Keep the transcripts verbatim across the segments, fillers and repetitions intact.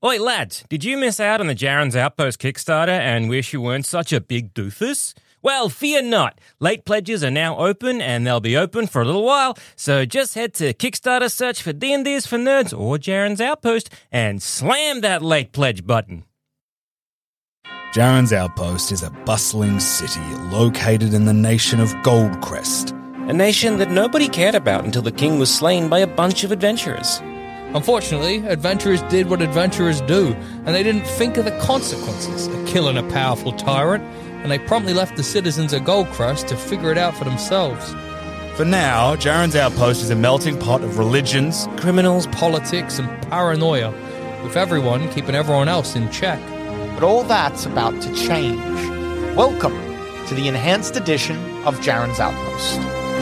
Oi, lads, did you miss out on the Jaren's Outpost Kickstarter and wish you weren't such a big doofus? Well, fear not. Late pledges are now open, and they'll be open for a little while, so just head to Kickstarter, search for D and D's for Nerds or Jaren's Outpost, and slam that late pledge button. Jaren's Outpost is a bustling city located in the nation of Goldcrest. A nation that nobody cared about until the king was slain by a bunch of adventurers. Unfortunately, adventurers did what adventurers do, and they didn't think of the consequences of killing a powerful tyrant, and they promptly left the citizens of Goldcrest to figure it out for themselves. For now, Jaren's Outpost is a melting pot of religions, Criminals, politics, and paranoia, with everyone keeping everyone else in check. But all that's about to change. Welcome to the enhanced edition of Jaren's Outpost.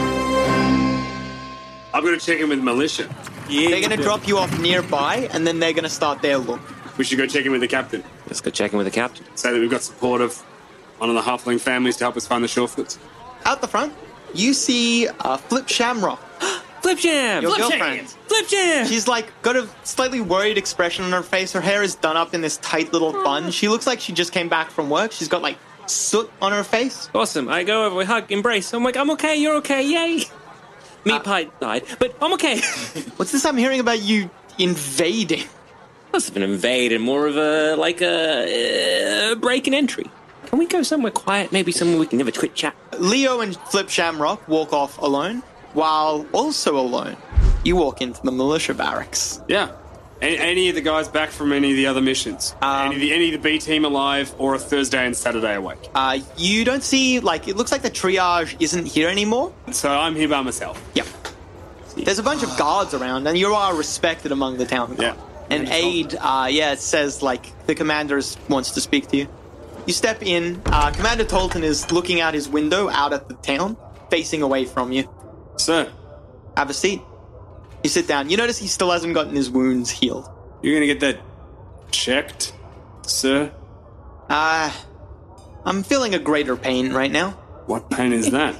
I'm going to check in with militia. Yeah, they're going to drop you off nearby, and then they're going to start their look. We should go check in with the captain. Let's go check in with the captain. Say that we've got support of one of the halfling families to help us find the Shorefoots. Out the front, you see uh, Flip Shamrock. Flip Jam! Your Flip girlfriend. Jam! Flip Jam! She's like got a slightly worried expression on her face. Her hair is done up in this tight little bun. She looks like she just came back from work. She's got like soot on her face. Awesome. I go over, we hug, embrace. I'm like, I'm okay, you're okay, yay! Meat uh, pie died, but I'm okay. What's this I'm hearing about you invading? Must have been invaded, more of a, like a, uh, break and entry. Can we go somewhere quiet, maybe somewhere we can have a quick chat? Leo and Flip Shamrock walk off alone, while also alone, you walk into the militia barracks. Yeah. Any, any of the guys back from any of the other missions? Um, any, of the, any of the B team alive, or a Thursday and Saturday awake? Uh, you don't see, like, it looks like the triage isn't here anymore. So I'm here by myself. Yeah. There's a bunch of guards around, and you are respected among the town guard. Yeah. And Aid, uh, yeah, it says, like, the commander wants to speak to you. You step in. Uh, Commander Tolton is looking out his window out at the town, facing away from you. Sir. Have a seat. You sit down. You notice he still hasn't gotten his wounds healed. You're going to get that checked, sir? Uh, I'm feeling a greater pain right now. What pain is that?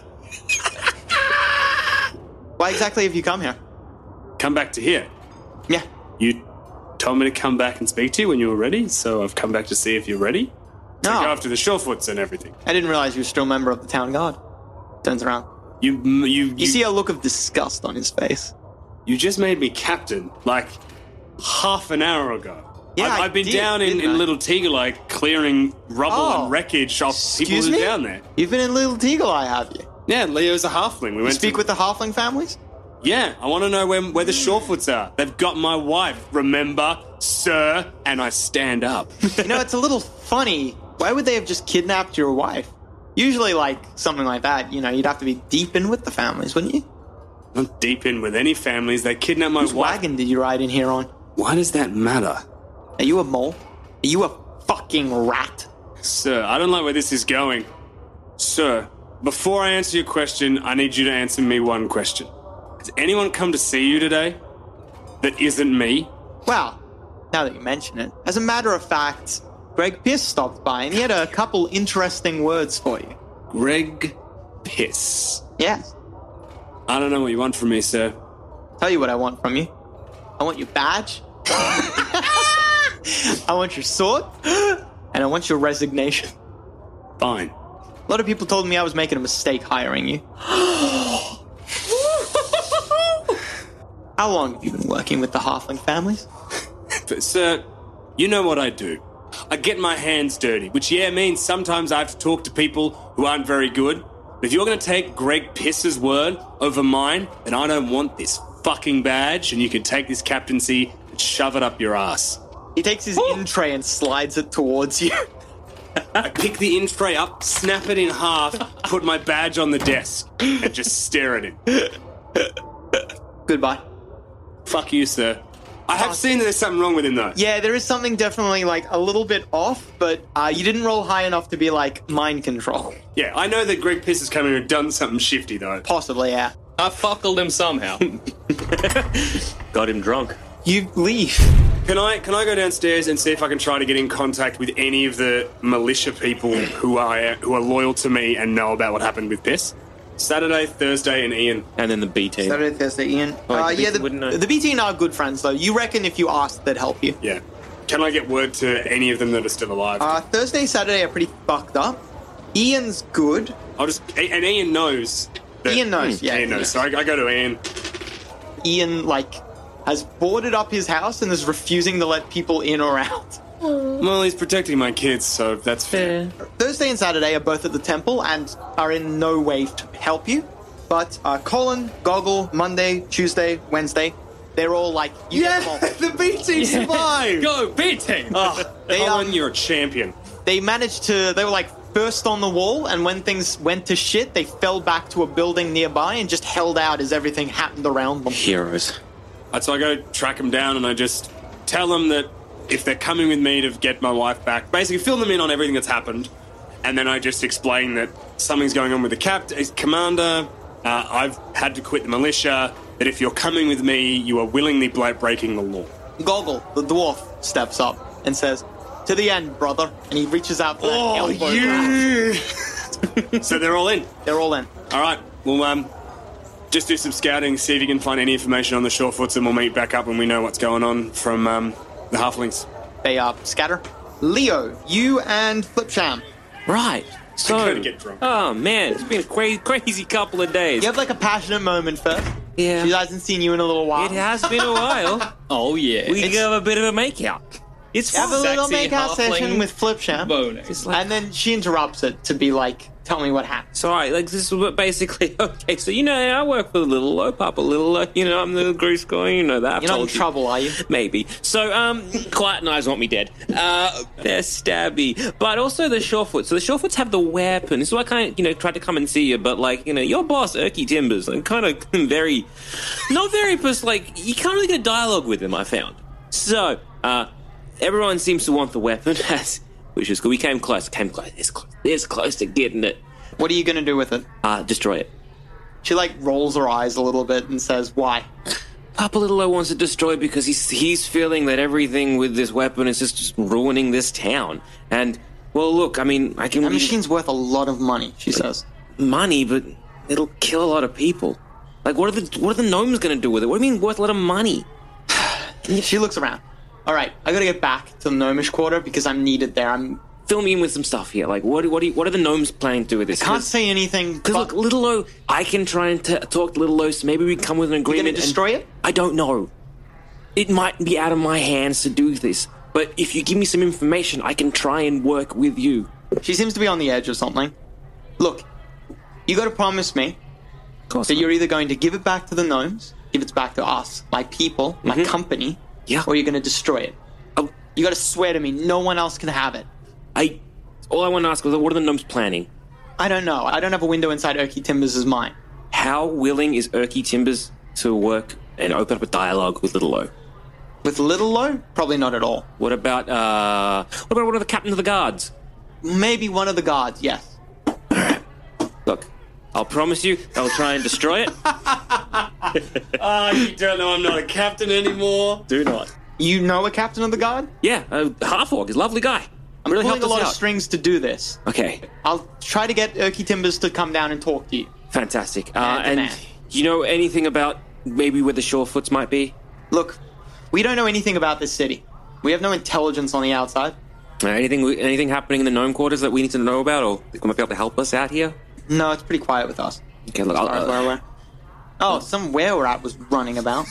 Why exactly have you come here? Come back to here? Yeah. You told me to come back and speak to you when you were ready, so I've come back to see if you're ready. To no. go after the Shorefoots and everything. I didn't realize you were still a member of the town guard. Turns around. You, you, you, you see a look of disgust on his face. You just made me captain, like, half an hour ago. Yeah, I've, I I've been did, down in, in Little Teagle Eye clearing rubble oh, and wreckage off people who are down there. You've been in Little Teagle Eye, have you? Yeah, Leo's a halfling. We you went speak to... with the halfling families? Yeah, I want to know where, where the Shorefoots are. They've got my wife, remember, sir? And I stand up. You know, it's a little funny. Why would they have just kidnapped your wife? Usually, like, something like that, you know, you'd have to be deep in with the families, wouldn't you? Not deep in with any families. They kidnapped my Whose wife. wagon did you ride in here on? Why does that matter? Are you a mole? Are you a fucking rat? Sir, I don't like where this is going. Sir, before I answer your question, I need you to answer me one question. Has anyone come to see you today that isn't me? Well, now that you mention it, as a matter of fact, Greg Pierce stopped by and he had a couple interesting words for you. Greg Pierce? Yes. I don't know what you want from me, sir. Tell you what I want from you. I want your badge. I want your sword. And I want your resignation. Fine. A lot of people told me I was making a mistake hiring you. How long have you been working with the halfling families? But, sir, you know what I do. I get my hands dirty, which, yeah, means sometimes I have to talk to people who aren't very good. But if you're going to take Greg Piss's word over mine, then I don't want this fucking badge, and you can take this captaincy and shove it up your ass. He takes his in tray and slides it towards you. I pick the in tray up, snap it in half, put my badge on the desk, and just stare at him. Goodbye. Fuck you, sir. I have seen that there's something wrong with him, though. Yeah, there is something definitely, like, a little bit off, but uh, you didn't roll high enough to be, like, mind control. Yeah, I know that Greg Piss has come in and done something shifty, though. Possibly, yeah. I fuckled him somehow. Got him drunk. You leave. Can I can I go downstairs and see if I can try to get in contact with any of the militia people who are who are loyal to me and know about what happened with Piss? Saturday, Thursday, and Ian. And then the B team. Saturday, Thursday, Ian. Oh, uh, the yeah, the, the B team are good friends, though. You reckon if you asked, they'd help you? Yeah. can I get word to any of them that are still alive? Uh, Thursday, Saturday are pretty fucked up. Ian's good. I'll just... And Ian knows. That, Ian knows, yeah. Ian knows. So I, I go to Ian. Ian, like, has boarded up his house and is refusing to let people in or out. Well, he's protecting my kids, so that's fair. Thursday and Saturday are both at the temple and are in no way to help you. But uh, Colin, Goggle, Monday, Tuesday, Wednesday, they're all like, you get them all. The B team survived! Go, B team! Oh, They, Colin, um, you're a champion. They managed to, they were like first on the wall, and when things went to shit, they fell back to a building nearby and just held out as everything happened around them. Heroes. So I go track them down and I just tell them that if they're coming with me to get my wife back, basically fill them in on everything that's happened. And then I just explain that something's going on with the captain, commander. Uh, I've had to quit the militia. That if you're coming with me, you are willingly bla- breaking the law. Goggle, the dwarf, steps up and says, to the end, brother. And he reaches out for that Oh, elbow. yeah! So they're all in. They're all in. All right. Well, um, just do some scouting, see if you can find any information on the Shorefoots, and we'll meet back up when we know what's going on from um, the halflings. They uh, scatter. Leo, you and Flipsham. Right. So, gotta get drunk. oh man, it's been a crazy, crazy couple of days. You have like a passionate moment first. Yeah. She hasn't seen you in a little while. It has been a while. Oh, yeah. We have a bit of a makeout. It's Have a little Sexy makeout halfling session with Flipsham. bonus. It's like, And then she interrupts it to be like, tell me what happened. sorry, like this is what basically. Okay, so you know, I work for the Little Low, Papa Little Low. You know, I'm the grease guy. You know that. I've You're not in told you. trouble, are you? Maybe. So, um, Quiet and Eyes want me dead. Uh, they're stabby. But also the Shorefoots. So the Shorefoots have the weapon. This is why I kind of, you know, tried to come and see you. But, like, you know, your boss, Erky Timbers, I'm kind of very, not very, but, like, you can't really get a dialogue with him, I found. So, uh, everyone seems to want the weapon, which is good. We came close, came close, this close, this close to getting it. What are you going to do with it? Uh, destroy it. She like rolls her eyes a little bit and says, why? Papa Little O wants to destroy it because he's he's feeling that everything with this weapon is just, just ruining this town. And, well, look, I mean, I can... That machine's worth a lot of money, she says. Money, but it'll kill a lot of people. Like, what are the what are the gnomes going to do with it? What do you mean worth a lot of money? She looks around. All right, I got to get back to the gnomish quarter because I'm needed there. I'm Fill me in with some stuff here. Like, what what do you, what are the gnomes planning to do with this? can't say anything. Because but look, Little O, I can try and t- talk to Little O, so maybe we can come with an you're agreement. going to destroy and- it? I don't know. It might be out of my hands to do this, but if you give me some information, I can try and work with you. She seems to be on the edge or something. Look, you got to promise me Of course. that not. you're either going to give it back to the gnomes, give it back to us, my people, my company, Yeah. or you're going to destroy it. Oh, You got to swear to me no one else can have it. I. All I want to ask was, what are the gnomes planning? I don't know. I don't have a window inside Erky Timbers' mind. How willing is Erky Timbers to work and open up a dialogue with Little O? With Little Low, probably not at all. What about uh? What about one of the captains of the guards? Maybe one of the guards, yes. Look, I'll promise you, I'll try and destroy it. Ah, you don't know I'm not a captain anymore. Do not. You know a captain of the guard? Yeah, uh, Half-Orc is a lovely guy. I'm really pulling helped a us lot of out. strings to do this. Okay, I'll try to get Erky Timbers to come down and talk to you. fantastic. Uh, Man to and man. you know anything about maybe where the Shorefoots might be? Look, we don't know anything about this city. We have no intelligence on the outside. Uh, anything anything happening in the gnome quarters that we need to know about, or they might be able to help us out here? No, it's pretty quiet with us. Okay, look, As I'll, far as uh, we're aware. Oh, some were-rat was running about.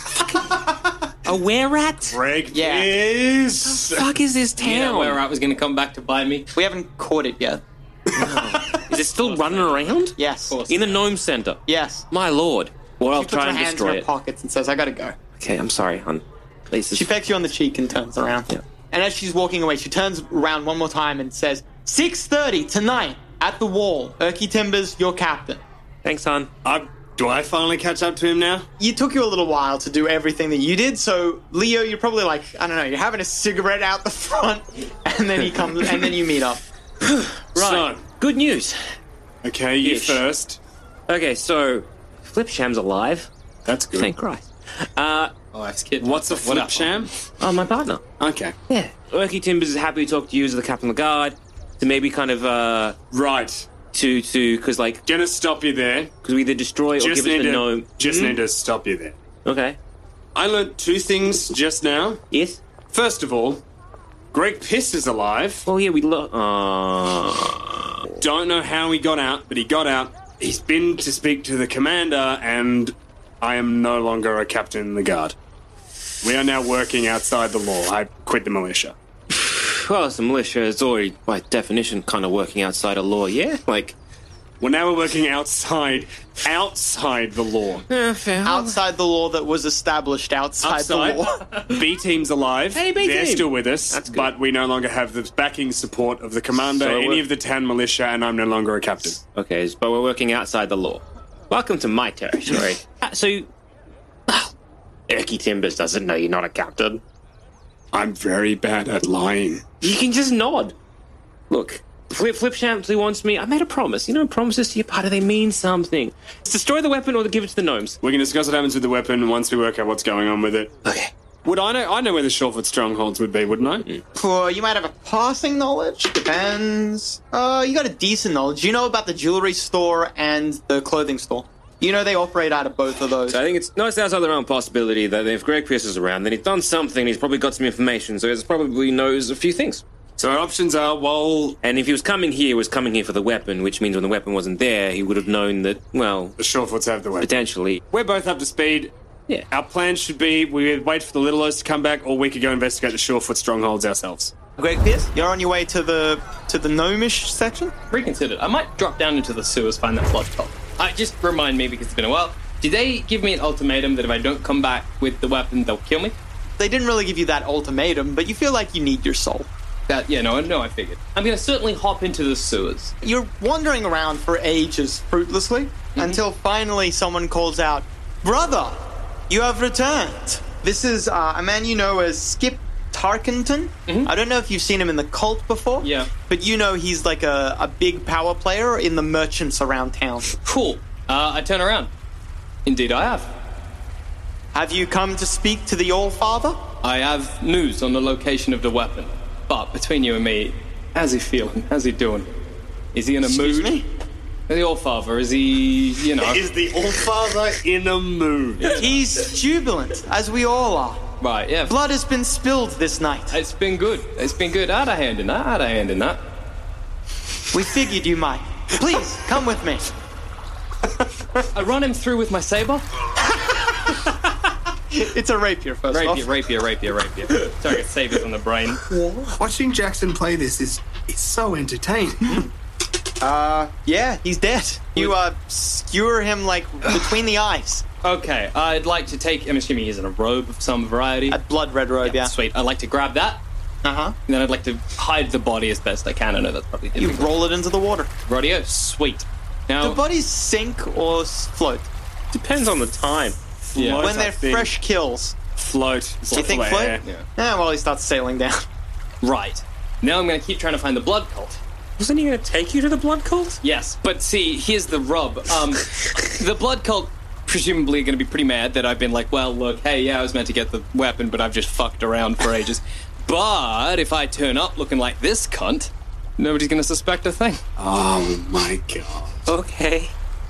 a were-rat? Greg Yeah. is... Fuck is this You know town? where I was going to come back to buy me? We haven't caught it yet. Is it still running around? Yes. Of course. In the gnome center? Yes. My lord. Well, I'll She puts try her and hands in destroy her it. pockets and says, I gotta go. Okay, I'm sorry, hon. Please, She pecks you on the cheek and turns around. Yeah. And as she's walking away, she turns around one more time and says, six thirty tonight at the wall. Erky Timbers, your captain. Thanks, hon. Uh, do I finally catch up to him now? You took you a little while to do everything that you did, so Leo, you're probably like, I don't know, you're having a cigarette out the front, and then he comes, and then you meet up. Right. So, Good news. okay, you Ish. first. Okay, so Flipsham's alive. That's good. Thank Christ. Uh, Oh, I was kidding. What's a What flip up? sham? oh, my partner. Okay. Yeah. Erky Timbers is happy to talk to you as the captain of the guard. To maybe kind of, uh, Right. to, to, because, like, Gonna stop you there. because we either destroy or Just give us need the to, gnome. just Hmm? need to stop you there. Okay. I learned two things just now. Yes? First of all, Greg Piss is alive. Oh, yeah, we look. Uh... Don't know how he got out, but he got out. He's been to speak to the commander, and I am no longer a captain in the guard. We are now working outside the law. I quit the militia. Well, the militia is already, by definition, kind of working outside of law, yeah? Like, well, now we're working outside, outside the law. uh, fair. Outside the law that was established outside, Outside. the law. B team's alive. Hey, B They're team. still with us, That's good. but we no longer have the backing support of the commander, So any we're- of the town militia, and I'm no longer a captain. Okay, but we're working outside the law. Welcome to my territory. Uh, so, well, Erky Timbers doesn't know you're not a captain. I'm very bad at lying. You can just nod. Look, Flip, Flip Shampsley wants me. I made a promise. You know, promises to your party, they mean something. It's destroy the weapon or to give it to the gnomes. We can discuss what happens with the weapon once we work out what's going on with it. Okay. Would I know? I know where the Shawfoot strongholds would be, wouldn't I? Well, you might have a passing knowledge. Depends. Uh, you got a decent knowledge. You know about the jewelry store and the clothing store. You know they operate out of both of those. So I think it's no, it's outside the realm of possibility that if Greg Pierce is around, then he's done something, he's probably got some information, so he probably knows a few things. So our options are, well, And if he was coming here, he was coming here for the weapon, which means when the weapon wasn't there, he would have known that, well, the Shawfoots have the weapon. potentially. We're both up to speed. Yeah. Our plan should be we would wait for the Little O's to come back, or we could go investigate the Shawfoot strongholds ourselves. Greg Pierce, you're on your way to the to the gnomish section. Reconsidered. I might drop down into the sewers, find that blood cult. Uh, just remind me, because it's been a while. Did they give me an ultimatum that if I don't come back with the weapon, they'll kill me? They didn't really give you that ultimatum, but you feel like you need your soul. That, yeah, no, no, I figured. I'm gonna certainly hop into the sewers. You're wandering around for ages fruitlessly until finally someone calls out, "Brother, you have returned." This is uh, a man you know as Skip Tarkenton. I don't know if you've seen him in the cult before. Yeah. But you know he's like a, a big power player in the merchants around town. Cool. Uh, I turn around. Indeed I have. Have you come to speak to the All-Father? I have news on the location of the weapon. But between you and me, how's he feeling? How's he doing? Is he in a Excuse mood? me? The All-Father, is he, you know... Is the All-Father in a mood? He's jubilant, as we all are. Right, yeah. Blood has been spilled this night. It's been good. It's been good. I had a hand in that. I had a hand in that. We figured you might. Please, come with me. I run him through with my saber. It's a rapier, first Rapier, off. rapier, rapier, rapier. Sorry, I got sabers on the brain. Watching Jackson play this is is so entertaining. Uh, yeah, he's dead. You, uh, skewer him, like, between the eyes. Okay, I'd like to take... I'm assuming he's in a robe of some variety. A blood red robe, yeah. Sweet. I'd like to grab that, Uh-huh. and then I'd like to hide the body as best I can. I know that's probably You difficult. roll it into the water. Radio, sweet. Now, Do bodies sink or s- float? Depends on the time. yeah. Float, When I they're think. fresh kills. Float. Do you think Flare. float? Yeah. Yeah, well, he starts sailing down. Right. Now I'm going to keep trying to find the blood cult. Wasn't he going to take you to the blood cult? Yes, but see, here's the rub. Um, the blood cult presumably going to be pretty mad that I've been like, well, look, hey, yeah, I was meant to get the weapon, but I've just fucked around for ages. But if I turn up looking like this cunt, nobody's going to suspect a thing. Oh my god. Okay.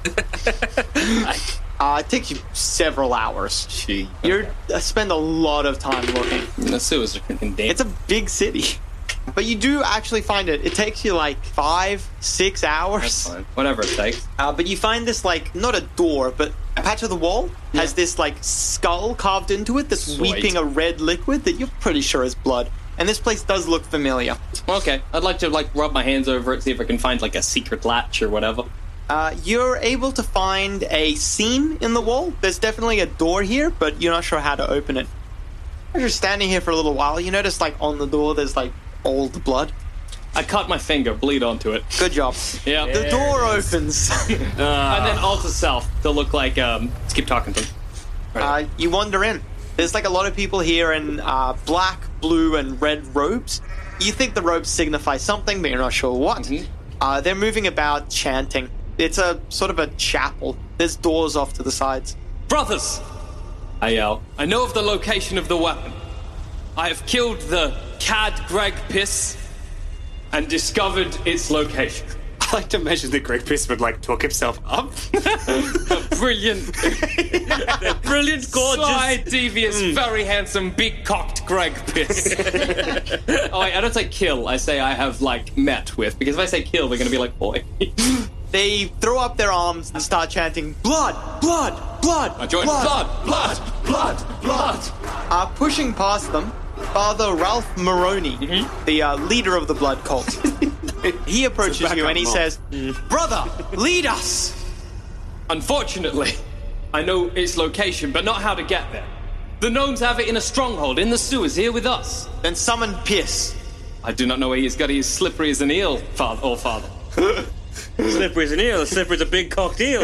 Uh, it takes you several hours. Gee. You uh, spend a lot of time looking. The sewers are freaking damn. It's a big city. But you do actually find it. It takes you like five, six That's hours. fine. Whatever it takes. Uh, but you find this, like, not a door, but a patch of the wall has this, like, skull carved into it that's Sweet. weeping a red liquid that you're pretty sure is blood. And this place does look familiar. Okay, I'd like to, like, rub my hands over it, see if I can find, like, a secret latch or whatever. Uh, you're able to find a seam in the wall. There's definitely a door here, but you're not sure how to open it. As you're standing here for a little while, you notice, like, on the door there's, like, old blood. I cut my finger, bleed onto it. Good job. Yeah. The door opens. And then alter self to look like, um, Skip Tarkenton. uh, you wander in. There's, like, a lot of people here in uh, black, blue, and red robes. You think the robes signify something, but you're not sure what. Mhm. Uh, they're moving about chanting. It's a sort of a chapel. There's doors off to the sides. Brothers! I yell. I know of the location of the weapon. I have killed the cad Greg Piss and discovered its location. like to imagine that Greg Piss would like talk himself up. Brilliant. Brilliant, gorgeous. Sly, devious, very handsome, big-cocked Greg Piss. Oh, wait, I don't say kill. I say I have, like, met with. Because if I say kill, they're going to be like, boy. They throw up their arms and start chanting, blood, blood, blood, I join. blood. Blood, blood, blood, blood. Uh, pushing past them, Father Ralph Maroney, Mm-hmm. the uh, leader of the blood cult, he approaches you and he mob. says, brother, lead us. Unfortunately, I know its location, but not how to get there. The gnomes have it in a stronghold in the sewers here with us. Then summon Piss. I do not know where he's got. He is slippery as an eel, father or father. Slippery as an eel. Slippery as a big cocked eel.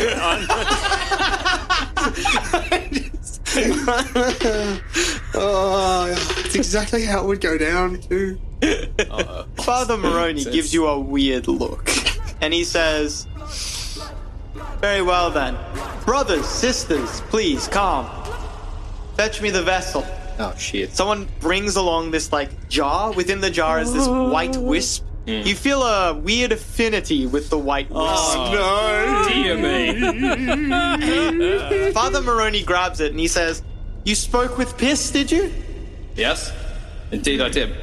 Oh, it's exactly how it would go down, too. Father Maroney gives you a weird look. And he says, very well then. Brothers, sisters, please, calm. Fetch me the vessel. Oh, shit. Someone brings along this, like, jar. Within the jar is this white wisp. Mm. You feel a weird affinity with the white wisp. Oh, no. Dear me. Father Maroney grabs it and he says, you spoke with Piss, did you? Yes, indeed I did.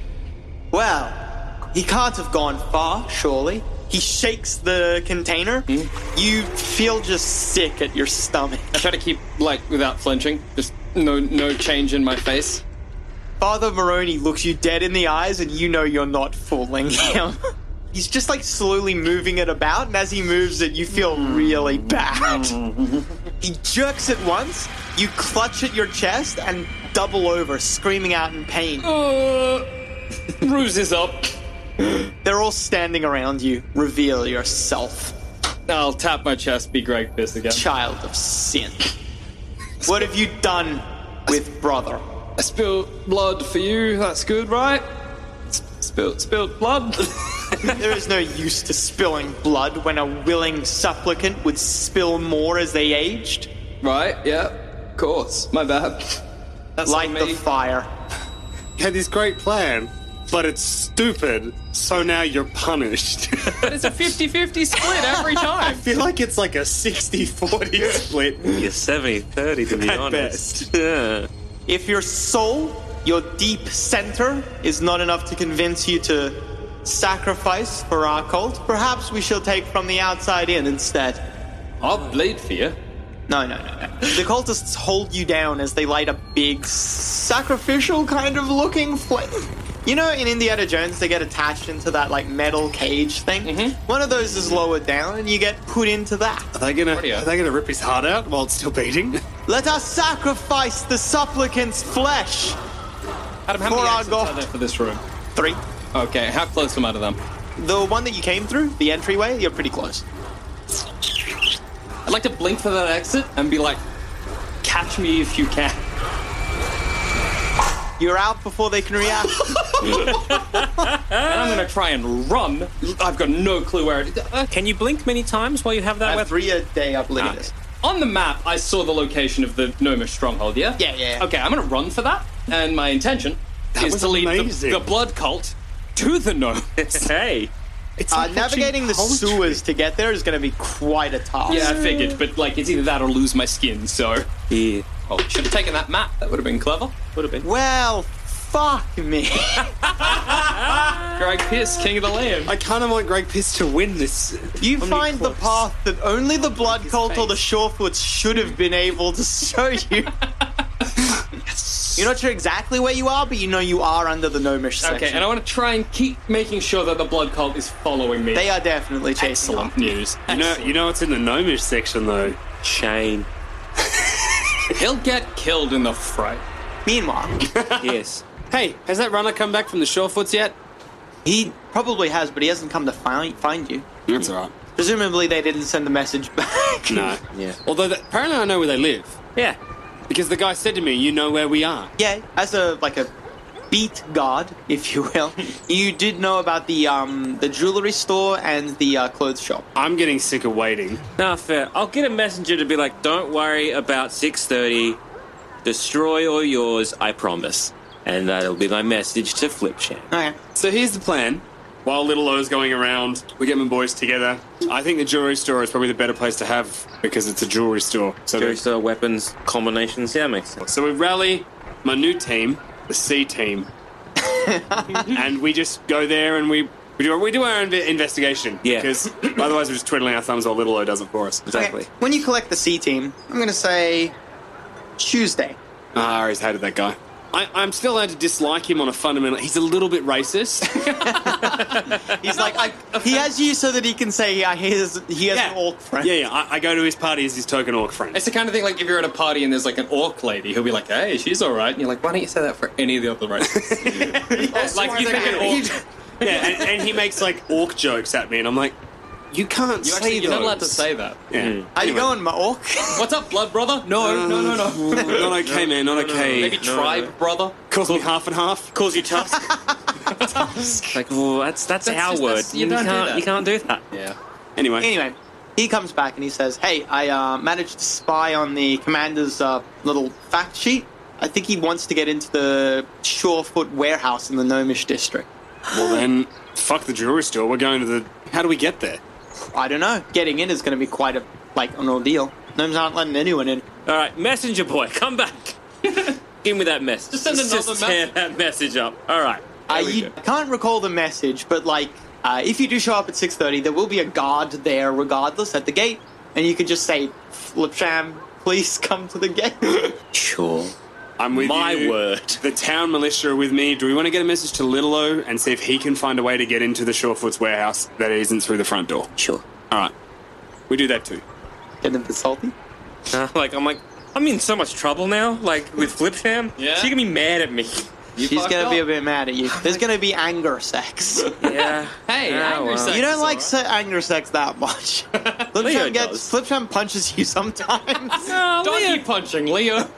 Well, he can't have gone far, surely. He shakes the container. Mm. You feel just sick at your stomach. I try to keep, like, without flinching. Just no no change in my face. Father Maroney looks you dead in the eyes and you know you're not fooling him. He's just, like, slowly moving it about, and as he moves it, you feel really bad. He jerks it once, you clutch at your chest and double over, screaming out in pain. Uh, bruises up. They're all standing around you. Reveal yourself. I'll tap my chest, be Greg Piss again. Child of sin. What have you done with brother? I spilled blood for you, that's good, right? S- spilled, spilled blood? There is no use to spilling blood when a willing supplicant would spill more as they aged. Right, yeah, of course. My bad. That's Light on the me. fire. You had this great plan, but it's stupid, so now you're punished. But it's a fifty-fifty split every I time. feel like it's like a sixty forty split. You're seventy thirty, to be At honest. Yeah. If your soul, your deep center, is not enough to convince you to sacrifice for our cult, perhaps we shall take from the outside in instead. I'll bleed for you. No, no, no, no. The cultists hold you down as they light a big sacrificial kind of looking flame. You know, in Indiana Jones, they get attached into that, like, metal cage thing. Mm-hmm. One of those is lowered down, and you get put into that. Are they gonna? Rightio. Are they gonna rip his heart out while it's still beating? Let us sacrifice the supplicant's flesh. Adam, how For many our exits God. are there for this room? Three. Okay, how close am I to them? The one that you came through, the entryway, you're pretty close. I'd like to blink for that exit and be like, catch me if you can. You're out before they can react. And I'm gonna try and run. I've got no clue where it is. Uh, Can you blink many times while you have that I have weapon? three a day up living this. On the map, I saw the location of the Gnomish stronghold, yeah? Yeah, yeah, yeah. Okay, I'm gonna run for that, and my intention is was to lead the, amazing. the blood cult to the gnomes. Hey. It's Uh, like navigating the watching poetry. sewers to get there is going to be quite a task. Yeah, I figured, but like, it's either that or lose my skin, so... Yeah. Oh, should have taken that map. That would have been clever. Would have been. Well, fuck me. Greg Pierce, king of the land. I kind of want Greg Piss to win this. You I'm find the close. path that only the Blood Cult or the Shorefoots should have been able to show you. You're not sure exactly where you are, but you know you are under the Gnomish section. Okay, and I want to try and keep making sure that the blood cult is following me. They are definitely chasing Excellent after you. news. You know, you know what's in the gnomish section though. Shane. He'll get killed in the fray. Meanwhile, Yes. Hey, has that runner come back from the Shorefoots yet? he probably has, but he hasn't come to find find you. That's all right. Presumably, they didn't send the message back. No. Yeah. Although that, apparently I know where they live Yeah. because the guy said to me, "You know where we are." Yeah, as a like a beat guard, if you will, you did know about the um the jewelry store and the uh, clothes shop. I'm getting sick of waiting. Nah, fair. I'll get a messenger to be like, don't worry about six thirty. Destroy all yours, I promise. And that'll be my message to Flipchamp. Okay. So here's the plan. while Little O's going around, we get my boys together. I think the jewelry store is probably the better place to have because it's a jewelry store. So Jewelry store, weapons, combinations. Yeah, makes sense. So we rally my new team, the C team, and we just go there and we we do, we do our own inve- investigation. Yeah. Because otherwise we're just twiddling our thumbs while Little O does it for us. Exactly. Okay, when you collect the C team, I'm going to say Tuesday. Ah, I always hated that guy. I, I'm still allowed to dislike him on a fundamental... He's a little bit racist. He's like, I, he has you so that he can say yeah, he has, he has Yeah. an orc friend. Yeah, yeah. I, I go to his party as his token orc friend. It's the kind of thing like if you're at a party and there's like an orc lady, he'll be like, "Hey, she's all right," and you're like, "Why don't you say that for any of the other races?" Like you think an orc. Yeah, and, and he makes like orc jokes at me, and I'm like, you can't You say actually, you're not those. allowed to say that. Yeah. How you going, my orc? What's up, blood brother? No, no, no, no. Not okay, man. Not okay. Maybe tribe brother. Calls me half and half. Calls you Tusk. Like, well, that's that's, That's our just- word. that's- you You, don't do can't that. you can't do that. Yeah. Anyway. Anyway, he comes back and he says, hey, I uh, managed to spy on the commander's uh, little fact sheet. I think he wants to get into the Surefoot warehouse in the Gnomish district. Well then, fuck the jewelry store. We're going to the... How do we get there? I don't know. Getting in is going to be quite a like an ordeal. Gnomes aren't letting anyone in. All right, messenger boy, come back. Give me that message. Just send Let's another just tear message. that message up. All right. Uh, There we you go. can't recall the message, but like, uh, if you do show up at six thirty, there will be a guard there regardless at the gate, and you can just say, Flipsham, please come to the gate. Sure. I'm with My you. word. The town militia are with me. Do we want to get a message to Little O and see if he can find a way to get into the Surefoot's warehouse that isn't through the front door? Sure. All right. We do that too. Getting a bit salty. Uh, like I'm like I'm in so much trouble now. Like with Flipsham, Yeah? she can be mad at me. You She's fucked going to be a up. bit mad at you. There's going to be anger sex. Yeah. Hey, Yeah, angry well. sex You don't is like all se- anger sex that much. Leo Flipsham gets does. Flipsham punches you sometimes. No, Donkey Leo. punching, Leo. Is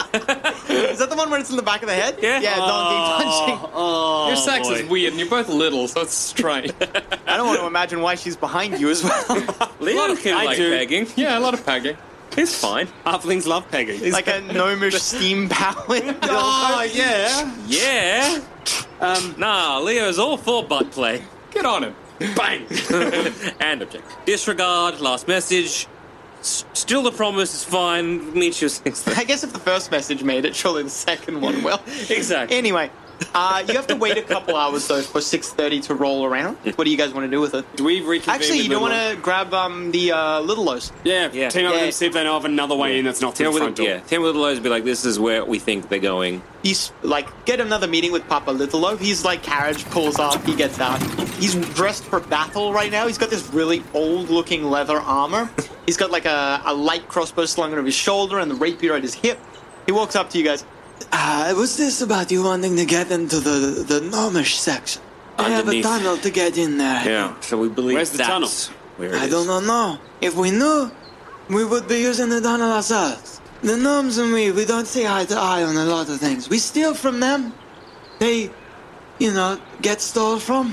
that the one where it's in the back of the head? Yeah. Yeah, donkey punching. Oh, Your sex is weird, and you're both little, so it's strange. I don't want to imagine why she's behind you as well. Leo can I like do. begging. Yeah, a lot of pegging. It's fine. Halflings love pegging. like a gnomish steam powered. Oh, yeah. Yeah. Um. Nah, Leo's all for butt play. Get on him. Bang. And object. Disregard. Last message. S- still the promise is fine. Meet you six I guess if the first message made it, surely the second one will. Exactly. Anyway, uh, you have to wait a couple hours though for six thirty to roll around. What do you guys want to do with it? Do we reconvene Actually, with you don't Little want to grab um, the uh, Little O's. Yeah, Yeah. team up with Yeah. them, see if they know of another way in that's not through Tell the front with door. yeah. Tell with the lows be like, this is where we think they're going. He's like, get another meeting with Papa Little O. He's like, carriage pulls up, he gets out. He's dressed for battle right now. He's got this really old-looking leather armor. He's got like a, a light crossbow slung over his shoulder and the rapier at his hip. He walks up to you guys. Uh, what's this about you wanting to get into the the Gnomish section? I have a Underneath. tunnel to get in there. Yeah. So we believe Where's the that's tunnel? where it I is. do not know. If we knew, we would be using the tunnel ourselves. The gnomes and we, we don't see eye to eye on a lot of things. We steal from them. They, you know, get stole from.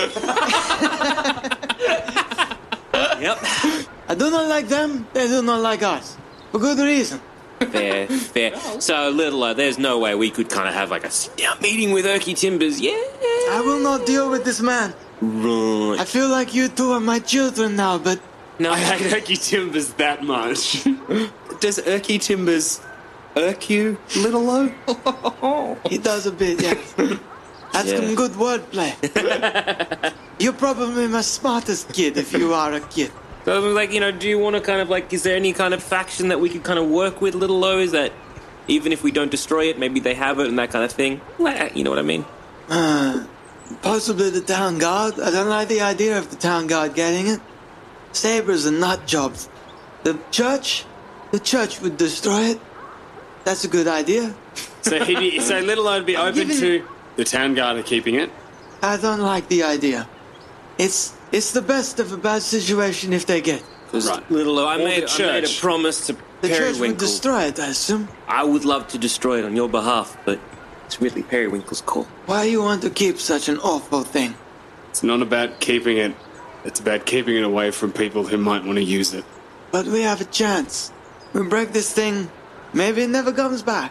Yep. I do not like them. They do not like us. For good reason. Fair, fair. So, Little, there's no way we could kind of have like a sit-down meeting with Erky Timbers. Yeah. I will not deal with this man. Right. I feel like you two are my children now, but No. I hate Erky Timbers that much. Does Erky Timbers irk you, Little O? he does a bit, yes. That's Yeah. some good wordplay. You're probably my smartest kid if you are a kid. So, like, you know, do you want to kind of like, is there any kind of faction that we could kind of work with, Little O? Is that even if we don't destroy it, maybe they have it and that kind of thing? Well, you know what I mean? Uh, possibly the town guard. I don't like the idea of the town guard getting it. Sabers are nut jobs. The church? The church would destroy it. That's a good idea. So he'd be, so Little O'd be open Even- to the town guard are keeping it. I don't like the idea. It's it's the best of a bad situation if they get it. Because Right. Little O, I Or the made, I made a church. promise to The church would Periwinkle. destroy it, I assume. I would love to destroy it on your behalf, but it's really Periwinkle's call. Why you want to keep such an awful thing? It's not about keeping it. It's about keeping it away from people who might want to use it. But we have a chance. We break this thing, maybe it never comes back.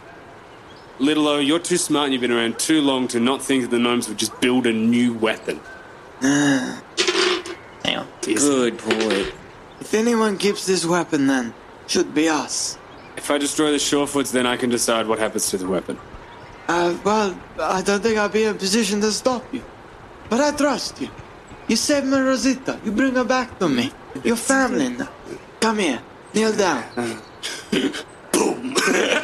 Little O, you're too smart and you've been around too long to not think that the gnomes would just build a new weapon. Hang on. Good boy. If anyone keeps this weapon, then should be us. If I destroy the Surefoots, then I can decide what happens to the weapon. Uh, well, I don't think I'll be in a position to stop you. But I trust you. You saved me, Rosita. You bring her back to me. Your family now. Come here. Kneel down. Boom.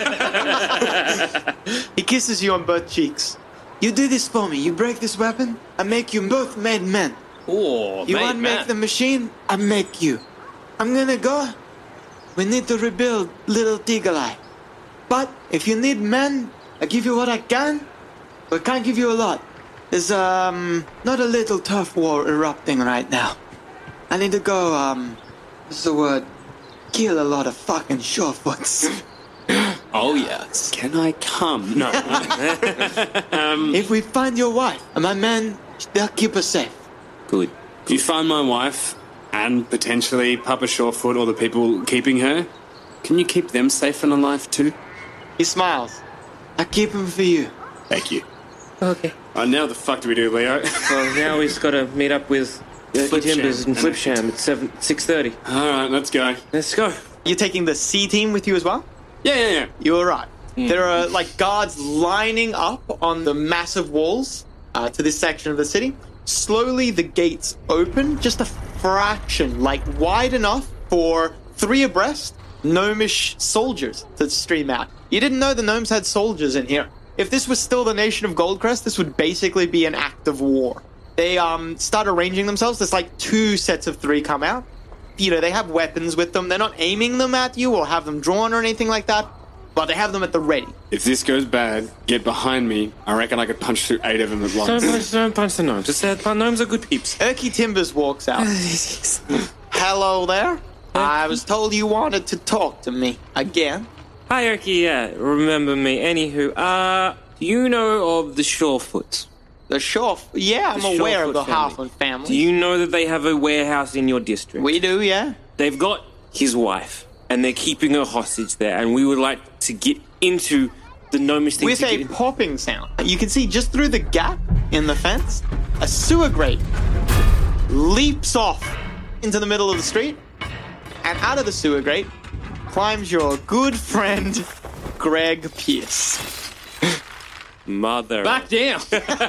He kisses you on both cheeks. You do this for me. You break this weapon, I make you both made men. Oh, You made unmake man. the machine, I make you. I'm gonna go. We need to rebuild Little Tigalai. But if you need men, I give you what I can, but can't give you a lot. There's, um, not a little tough war erupting right now. I need to go, um, what's the word? Kill a lot of fucking Surefoots. Oh, yes. Can I come? No. If we find your wife and my men, they'll keep us safe. Good. If you find my wife, and potentially Papa Surefoot or the people keeping her, can you keep them safe and alive too? He smiles. I keep him for you. Thank you. Okay. Oh, now the fuck do we do, Leo? Well, now we've got to meet up with Flip Timbers Sham. and Flipsham at seven six thirty. All right, let's go. Let's go. You're taking the C team with you as well? Yeah, yeah, yeah. You're right. There are like guards lining up on the massive walls uh, to this section of the city. Slowly, the gates open, just a fraction, like wide enough for three abreast gnomish soldiers to stream out. You didn't know the gnomes had soldiers in here. If this was still the nation of Goldcrest, this would basically be an act of war. They um start arranging themselves. There's like two sets of three come out. You know, they have weapons with them. They're not aiming them at you or have them drawn or anything like that, but they have them at the ready. If this goes bad, get behind me. I reckon I could punch through eight of them at Don't once. punch, don't punch the gnomes. Just uh, gnomes are good peeps. Erky Timbers walks out. Hello there. I was told you wanted to talk to me again. Hi, Erky. Yeah, remember me. Anywho, uh, do you know of the Surefoots? The Shore... Yeah, I'm The aware of Surefoot the family. Halfling family. Do you know that they have a warehouse in your district? We do, yeah. They've got his wife, and they're keeping her hostage there, and we would like to get into the gnomish thing. With to a get in- popping sound. You can see just through the gap in the fence, a sewer grate leaps off into the middle of the street, and out of the sewer grate climbs your good friend, Greg Pierce. Mother. Back down.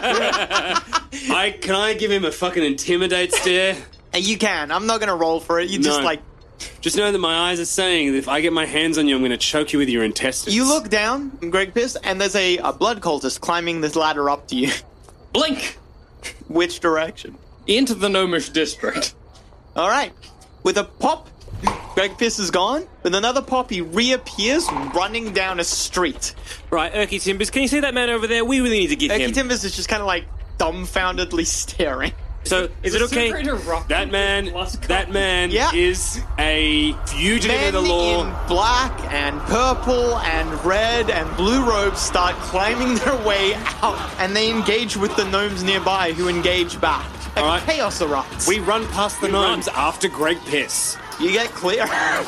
I Can I give him a fucking intimidate stare? And you can. I'm not going to roll for it. You just No. like... Just know that my eyes are saying that if I get my hands on you, I'm going to choke you with your intestines. You look down, Greg Pierce, and there's a, a blood cultist climbing this ladder up to you. Blink. Which direction? Into the gnomish district. All right. With a pop, Greg Pierce is gone. With another pop, he reappears running down a street. Right, Erky Timbers, can you see that man over there? We really need to get Erky him. Timbers is just kind of like dumbfoundedly staring. So, is it okay? That man, that man Yeah. is a fugitive Men of the law. in black and purple and red and blue robes start climbing their way out, and they engage with the gnomes nearby, who engage back. And All right. chaos erupts. We run past the gnomes after Greg Piss. You get clear.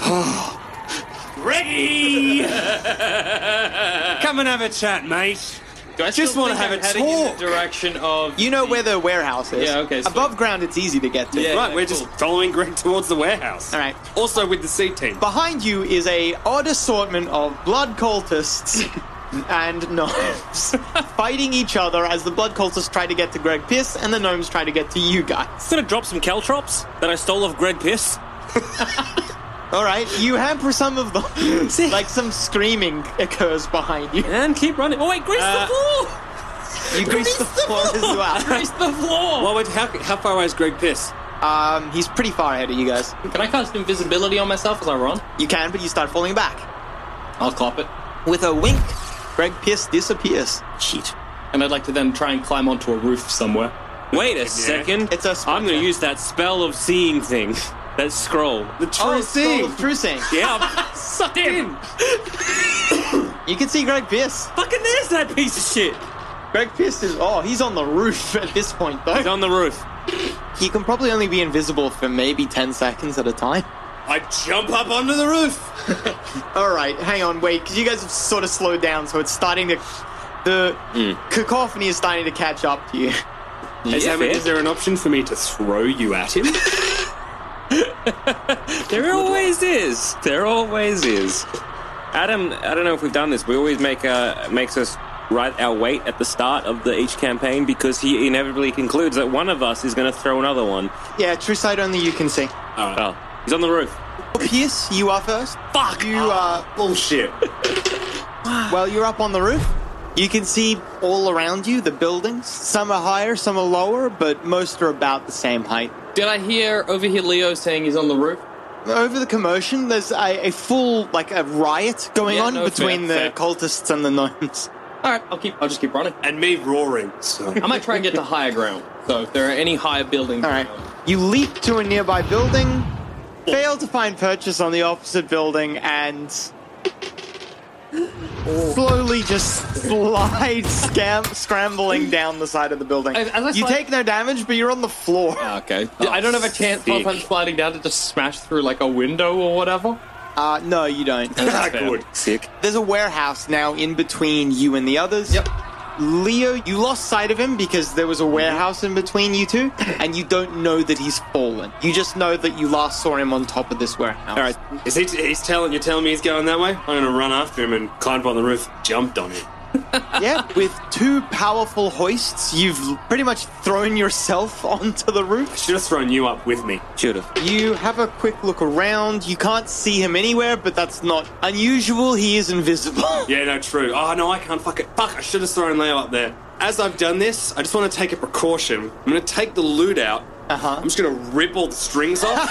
Greggy! Come and have a chat, mate. Do I Just still wanna think have I'm a heading in talk. the direction of... You know where the warehouse is. Yeah, okay, sweet. Above ground, it's easy to get to. Yeah. Right, we're just following Greg towards the warehouse. All right. Also with the C team. Behind you is a odd assortment of blood cultists and gnomes fighting each other as the blood cultists try to get to Greg Piss and the gnomes try to get to you guys. I'm gonna drop some caltrops that I stole off Greg Piss. All right, you hamper some of them. Like some screaming occurs behind you. And keep running. Oh, wait, grease Uh, the floor! You grease the floor as well. Grease the floor. Well, wait, how, how far away is Greg Piss? Um, he's pretty far ahead of you guys. Can I cast invisibility on myself as I run? You can, but you start falling back. I'll clop it. With a wink, Greg Piss disappears. Shit. And I'd like to then try and climb onto a roof somewhere. Wait a second. It's a I'm gonna use that spell of seeing thing. That scroll. The true Oh, thing. Scroll of True Seeing. Yeah, I'm sucked in. You can see Greg Pierce. Fucking there's that piece of shit. Greg Pierce is... Oh, he's on the roof at this point, He's though. on the roof. He can probably only be invisible for maybe ten seconds at a time. I jump up onto the roof. All right, hang on, wait, because you guys have sort of slowed down, so it's starting to... The cacophony is starting to catch up to you. Is, Yeah, there, is there an option for me to throw you at him? There always is. There always is. Adam, I don't know if we've done this. We always make uh, makes us write our weight at the start of the, each campaign because he inevitably concludes that one of us is going to throw another one. Yeah, true sight only you can see. All right. Oh, he's on the roof. Pierce, you are first. Fuck! You uh, Bullshit. well, you're up on the roof. You can see all around you the buildings. Some are higher, some are lower, but most are about the same height. Did I hear overhear Leo saying he's on the roof? Over the commotion, there's a, a full, like, a riot going Yeah, on no, between fair, the fair. cultists and the gnomes. All right, I'll keep. I'll just keep running. And me roaring. So. I might try and get to higher ground. So if there are any higher buildings, All right. You leap to a nearby building, fail to find purchase on the opposite building, and slowly just slide scam- scrambling down the side of the building. As- as I You slide- take no damage, but you're on the floor. Ah, okay. I don't have a chance while I'm sliding down to just smash through like a window or whatever. Uh, no, you don't. Ah, fair. good. Sick. There's a warehouse now in between you and the others. Yep. Leo, you lost sight of him because there was a warehouse in between you two, and you don't know that he's fallen. You just know that you last saw him on top of this warehouse. All right. Is he? He's telling you're telling me he's going that way? I'm going to run after him and climb up on the roof, jumped on him. Yeah, with two powerful hoists, you've pretty much thrown yourself onto the roof. Should have thrown you up with me. Should have. You have a quick look around. You can't see him anywhere, but that's not unusual. He is invisible. Yeah, no, true. Oh no, I can't. Fuck it. Fuck! I should have thrown Leo up there. As I've done this, I just want to take a precaution. I'm going to take the loot out. Uh-huh. I'm just going to rip all the strings off.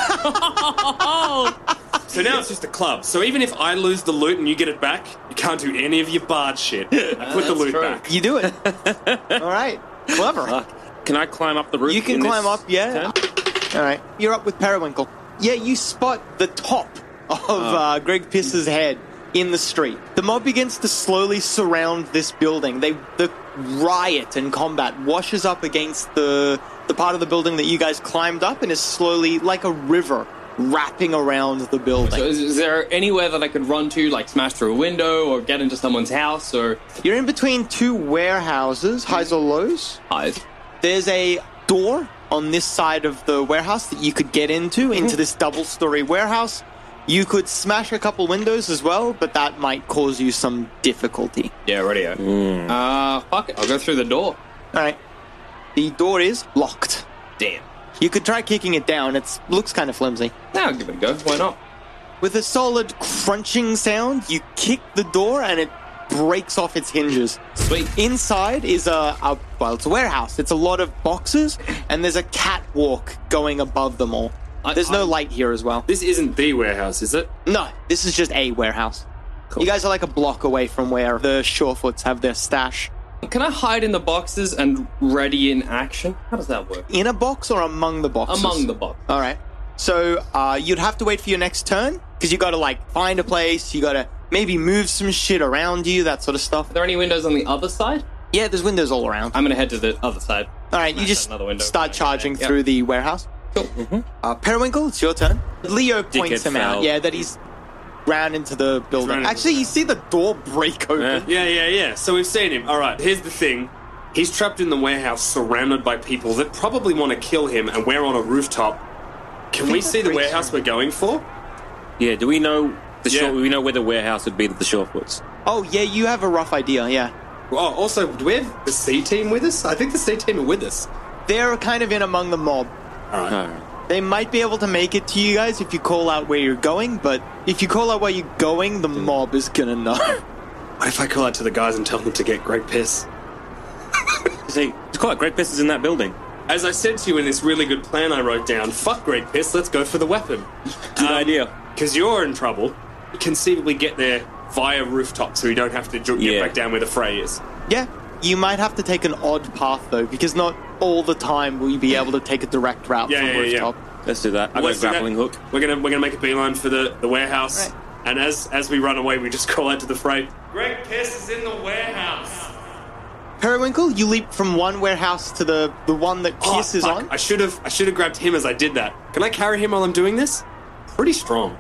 So now it's just a club. So even if I lose the loot and you get it back, you can't do any of your bard shit. I put the loot true. back. You do it. All right. Clever. Fuck. Can I climb up the roof? You can in climb this up, yeah. turn? All right. You're up with Periwinkle. Yeah, you spot the top of uh, Greg Piss's head in the street. The mob begins to slowly surround this building. They the riot and combat washes up against the the part of the building that you guys climbed up and is slowly like a river wrapping around the building. So is, is there anywhere that I could run to, like smash through a window or get into someone's house or You're in between two warehouses, highs or lows. highs? There's a door on this side of the warehouse that you could get into, into this double-story warehouse. You could smash a couple windows as well, but that might cause you some difficulty. Yeah, radio. Uh, fuck it. I'll go through the door. All right. The door is locked. Damn. You could try kicking it down. It looks kind of flimsy. Now I'll give it a go. Why not? With a solid crunching sound, you kick the door and it breaks off its hinges. Sweet. Inside is a, a well, it's a warehouse. It's a lot of boxes, and there's a catwalk going above them all. I- There's no I- light here as well. This isn't the warehouse, is it? No, this is just a warehouse. You guys are like a block away from where the Shorefoots have their stash. Can I hide in the boxes and ready in action? How does that work? In a box or among the boxes? Among the box. All right. So uh, you'd have to wait for your next turn because you got to like find a place. You got to maybe move some shit around you, that sort of stuff. Are there any windows on the other side? Yeah, there's windows all around. I'm gonna head to the other side. All right, you Smash just another window. start charging Yeah. through the warehouse. Cool. Uh, Periwinkle, it's your turn. Leo points Dickhead him out. fell. Yeah, that he's ran into the building. ran into Actually, the you see the door break open. Yeah, yeah, yeah. So we've seen him. All right, here's the thing. He's trapped in the warehouse surrounded by people that probably want to kill him, and we're on a rooftop. Can we see the warehouse we're going for? Yeah, do we know the Yeah. short, we know where the warehouse would be that the Shorefoots? Oh, yeah, you have a rough idea, yeah. Oh, also, do we have the C team with us? I think the C team are with us. They're kind of in among the mob. All right. Alright. They might be able to make it to you guys if you call out where you're going, but if you call out where you're going, the mob is gonna know. What if I call out to the guys and tell them to get Greg Piss? See, it's quite great pisses in that building. As I said to you in this really good plan I wrote down, fuck Greg Piss, let's go for the weapon. Good idea. Because you're in trouble. Conceivably get there via rooftop so you don't have to ju- get Yeah. back down where the fray is. Yeah, you might have to take an odd path, though, because not all the time will you be able to take a direct route Yeah, from yeah, yeah, rooftop. Let's do that. I got a Let's do that. grappling hook. We're gonna we're gonna make a beeline for the, the warehouse. Right. And as as we run away, we just call out to the fray. Greg Piss is in the warehouse. Periwinkle, you leap from one warehouse to the, the one that Oh, Kiss is fuck. on. I should have I should have grabbed him as I did that. Can I carry him while I'm doing this? Pretty strong.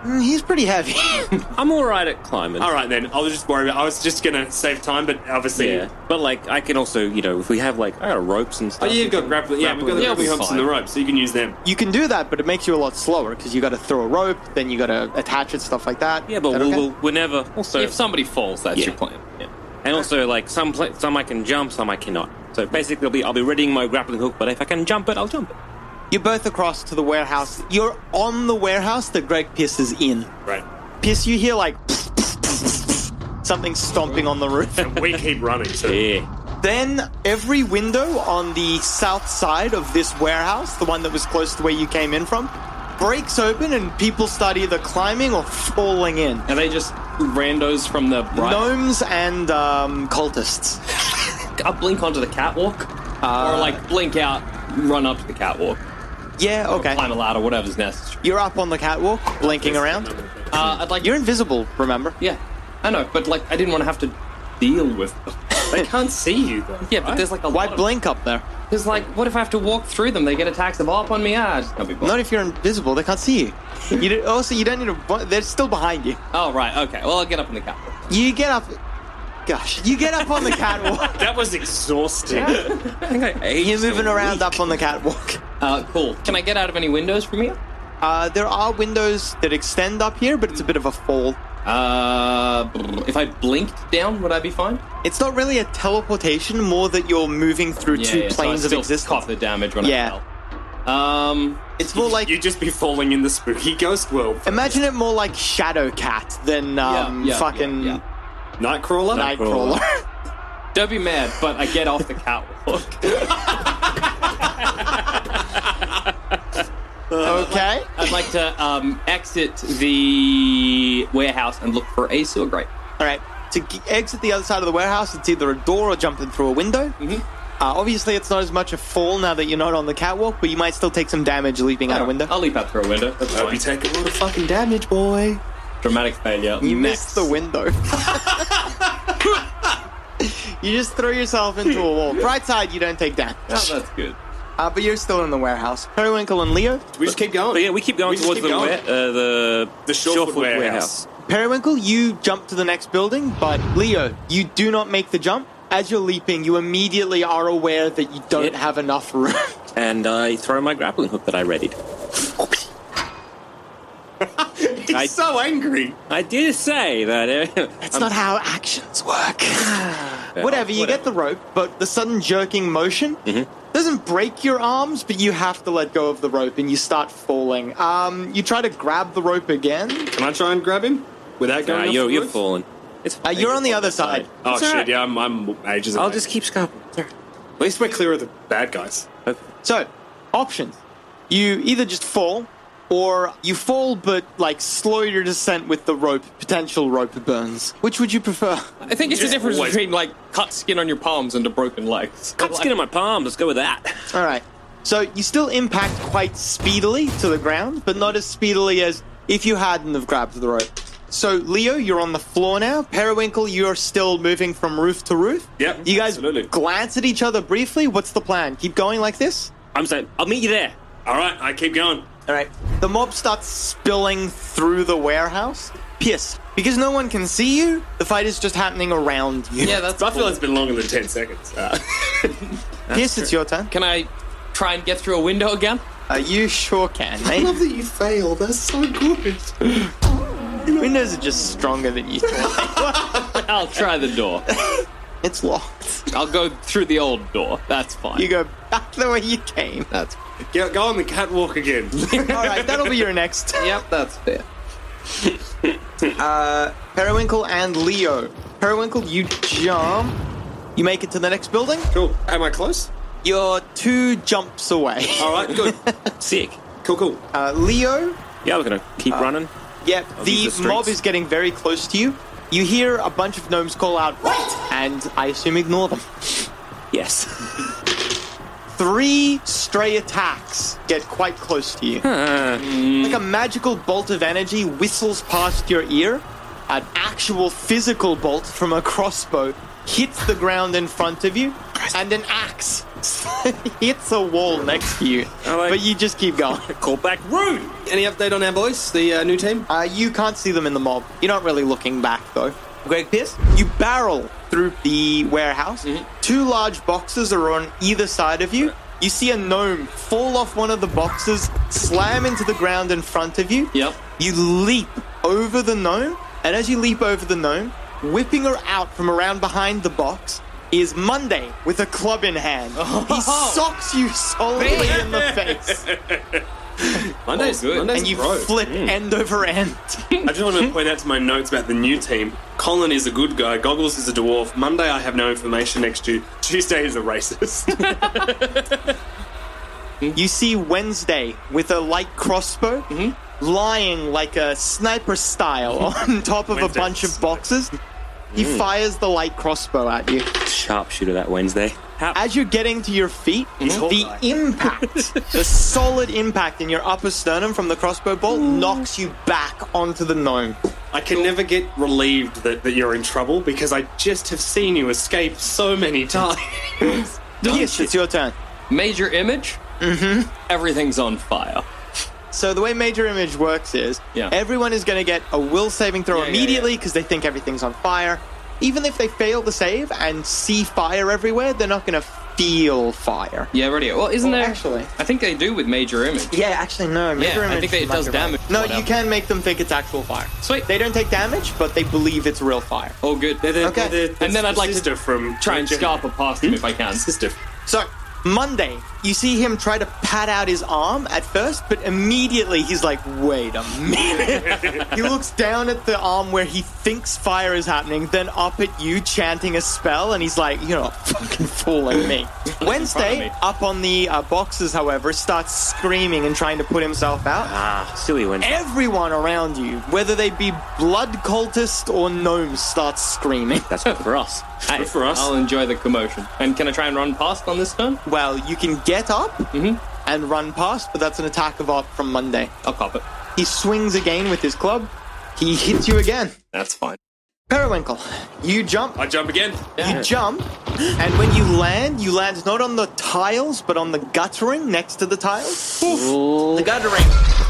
Mm, he's pretty heavy. I'm all right at climbing. All right, then. I was just worried about I was just going to save time, but obviously... Yeah, but like I can also, you know, if we have like I got ropes and Oh, stuff. yeah, you've we got can grappling. Yeah, we've got the yeah, grappling we'll be hooks and the fine. ropes, so you can use them. You can do that, but it makes you a lot slower because you got to throw a rope, then you got to attach it, stuff like that. Yeah, but Is that we'll, okay? we'll, we're never. Also, if somebody falls, that's Yeah. your plan. yeah. And also like some pla- some I can jump, some I cannot. So basically, I'll be I'll be readying my grappling hook, but if I can jump it, I'll jump it. You're both across to the warehouse. You're on the warehouse that Greg Pierce is in. Right. Pierce, you hear like something stomping on the roof. And we keep running, so... Yeah. Then every window on the south side of this warehouse, the one that was close to where you came in from, breaks open and people start either climbing or falling in. Are they just randos from the right? Gnomes and um, cultists. I'll blink onto the catwalk, or like blink out, run up to the catwalk, Yeah, okay. climb a ladder, whatever's necessary. You're up on the catwalk, blinking around. Uh, I'd like. You're invisible, remember? Yeah, I know, but like I didn't want to have to deal with them. They can't see you, though. Yeah, but there's like a Why lot of- blink up there? There's like, what if I have to walk through them? They get attacks of up on me. Ah, it's gonna be boring. Not if you're invisible, they can't see you. You do, also, you don't need to. They're still behind you. Oh right, okay. Well, I'll get up in the catwalk. You get up. Gosh, you get up on the catwalk. That was exhausting. I think I aged You're moving a around week. up on the catwalk. Uh, cool. Can I get out of any windows from here? Uh, there are windows that extend up here, but it's a bit of a fall. Uh, if I blinked down, would I be fine? It's not really a teleportation, more that you're moving through Yeah, two yeah, so I planes of still existence. Caught the damage when Yeah. I fell. Um, It's more like You'd just be falling in the spooky ghost world. imagine it more like Shadow Cat than um, yeah, fucking yeah, Nightcrawler? Nightcrawler. don't be mad, but I get off the catwalk. Okay. I'd like to um, exit the warehouse and look for a sewer grate. All right. To g- exit the other side of the warehouse, it's either a door or jumping through a window. Mm-hmm. Uh, obviously, it's not as much a fall now that you're not on the catwalk, but you might still take some damage leaping out a window. I'll leap out through a window. That's Hope you fine. take a lot of fucking damage, boy. Dramatic failure. You Next. missed the window. You just throw yourself into a wall. Bright side, you don't take damage. Oh, that's good. Uh, but you're still in the warehouse. Periwinkle and Leo. We just keep going. But yeah, we keep going We just towards keep the, going. ware- uh, the The Shorefoot warehouse. Periwinkle, you jump to the next building, but Leo, you do not make the jump. As you're leaping, you immediately are aware that you don't Yep. have enough room. And I throw my grappling hook that I readied. He's I- so angry. I did say that. Uh, That's not how actions work. Whatever, you get the rope, but the sudden jerking motion doesn't break your arms, but you have to let go of the rope and you start falling. Um, you try to grab the rope again. Can I try and grab him? Without Nah, going off you're, the you're roof? falling. It's Uh, you're on the other side. Oh, It's all shit, right. yeah, I'm, I'm ages I'll away. just keep scarping. At least we're clear of the bad guys. So, options. You either just fall, or you fall but, like, slow your descent with the rope, potential rope burns. Which would you prefer? I think it's the Just difference always- between like cut skin on your palms and a broken legs. Cut skin on my palm. Let's go with that. All right. So you still impact quite speedily to the ground, but not as speedily as if you hadn't have grabbed the rope. So, Leo, you're on the floor now. Periwinkle, you're still moving from roof to roof. Yep, You guys absolutely. glance at each other briefly. What's the plan? Keep going like this? I'm saying, I'll meet you there. All right, I keep going. All right. The mob starts spilling through the warehouse. Pierce, because no one can see you, the fight is just happening around you. Yeah, that's. I feel cool. it's been longer than ten seconds. Uh, Pierce, it's your turn. Can I try and get through a window again? Uh, you sure can, I mate. love that you fail. That's so good. Windows are just stronger than you thought. I'll try the door. It's locked. I'll go through the old door. That's fine. You go back the way you came. That's. go, go on the catwalk again. All right, that'll be your next. Yep, that's fair. Uh, Periwinkle and Leo. Periwinkle, you jump. You make it to the next building. Cool. Am I close? You're two jumps away. All right, good. Sick. Cool, cool. Uh, Leo, Yeah, I was gonna keep running. yep, I'll the, use the mob streets. is getting very close to you. You hear a bunch of gnomes call out, "Wait!" and I assume ignore them. Yes. Three stray attacks get quite close to you. Like a magical bolt of energy whistles past your ear. An actual physical bolt from a crossbow hits the ground in front of you, and an axe hits a wall next to you, like- but you just keep going. Call back rude. Any update on our boys, the uh, new team? Uh, you can't see them in the mob. You're not really looking back, though. Greg Pierce, you barrel through the warehouse. Mm-hmm. Two large boxes are on either side of you. You see a gnome fall off one of the boxes, slam into the ground in front of you. Yep. You leap over the gnome, and as you leap over the gnome, whipping her out from around behind the box is Monday with a club in hand. He socks you solidly in the face, Monday's, good. Monday's and you pro. flip end over end. I just want to point out to my notes about the new team. Colin is a good guy. Goggles is a dwarf. Monday, I have no information next to. Tuesday is a racist. You see Wednesday with a light crossbow lying like a sniper style on top of a Wednesday. bunch of boxes. He fires the light crossbow at you. Sharpshooter that Wednesday. How- As you're getting to your feet, the Hawkeye. impact, the solid impact in your upper sternum from the crossbow bolt knocks you back onto the gnome. I can never get relieved that, that you're in trouble because I just have seen you escape so many times. Yes, it's your turn. Major image. Mm-hmm. Everything's on fire. So the way Major Image works is Yeah. everyone is going to get a will saving throw Yeah, yeah, immediately because they think everything's on fire. Even if they fail to save and see fire everywhere, they're not going to feel fire. Yeah, ready. Well, isn't Well, there? actually- I think they do with major image. Yeah, actually, no. Major I Image think that it might does be right. damage. No, Whatever. you can make them think it's actual fire. Sweet. They don't take damage, but they believe it's real fire. Oh, good. They're the, Okay. they're the, And then I'd like to sister from Try and scarper past him if I can. Sister. So, Monday, you see him try to pat out his arm at first, but immediately he's like, wait a minute. He looks down at the arm where he thinks fire is happening, then up at you chanting a spell, and he's like, you're not fucking fooling me. Wednesday, me. up on the uh, boxes, however, starts screaming and trying to put himself out. Ah, silly Wednesday. Everyone around you, whether they be blood cultist or gnomes, starts screaming. That's good for us. Hey, Good for us. I'll enjoy the commotion. And can I try and run past on this turn? Well, you can get up and run past, but that's an attack of op from Monday. I'll cop it. He swings again with his club. He hits you again. That's fine. Periwinkle, you jump. I jump again. You jump, and when you land, you land not on the tiles, but on the guttering next to the tiles. The guttering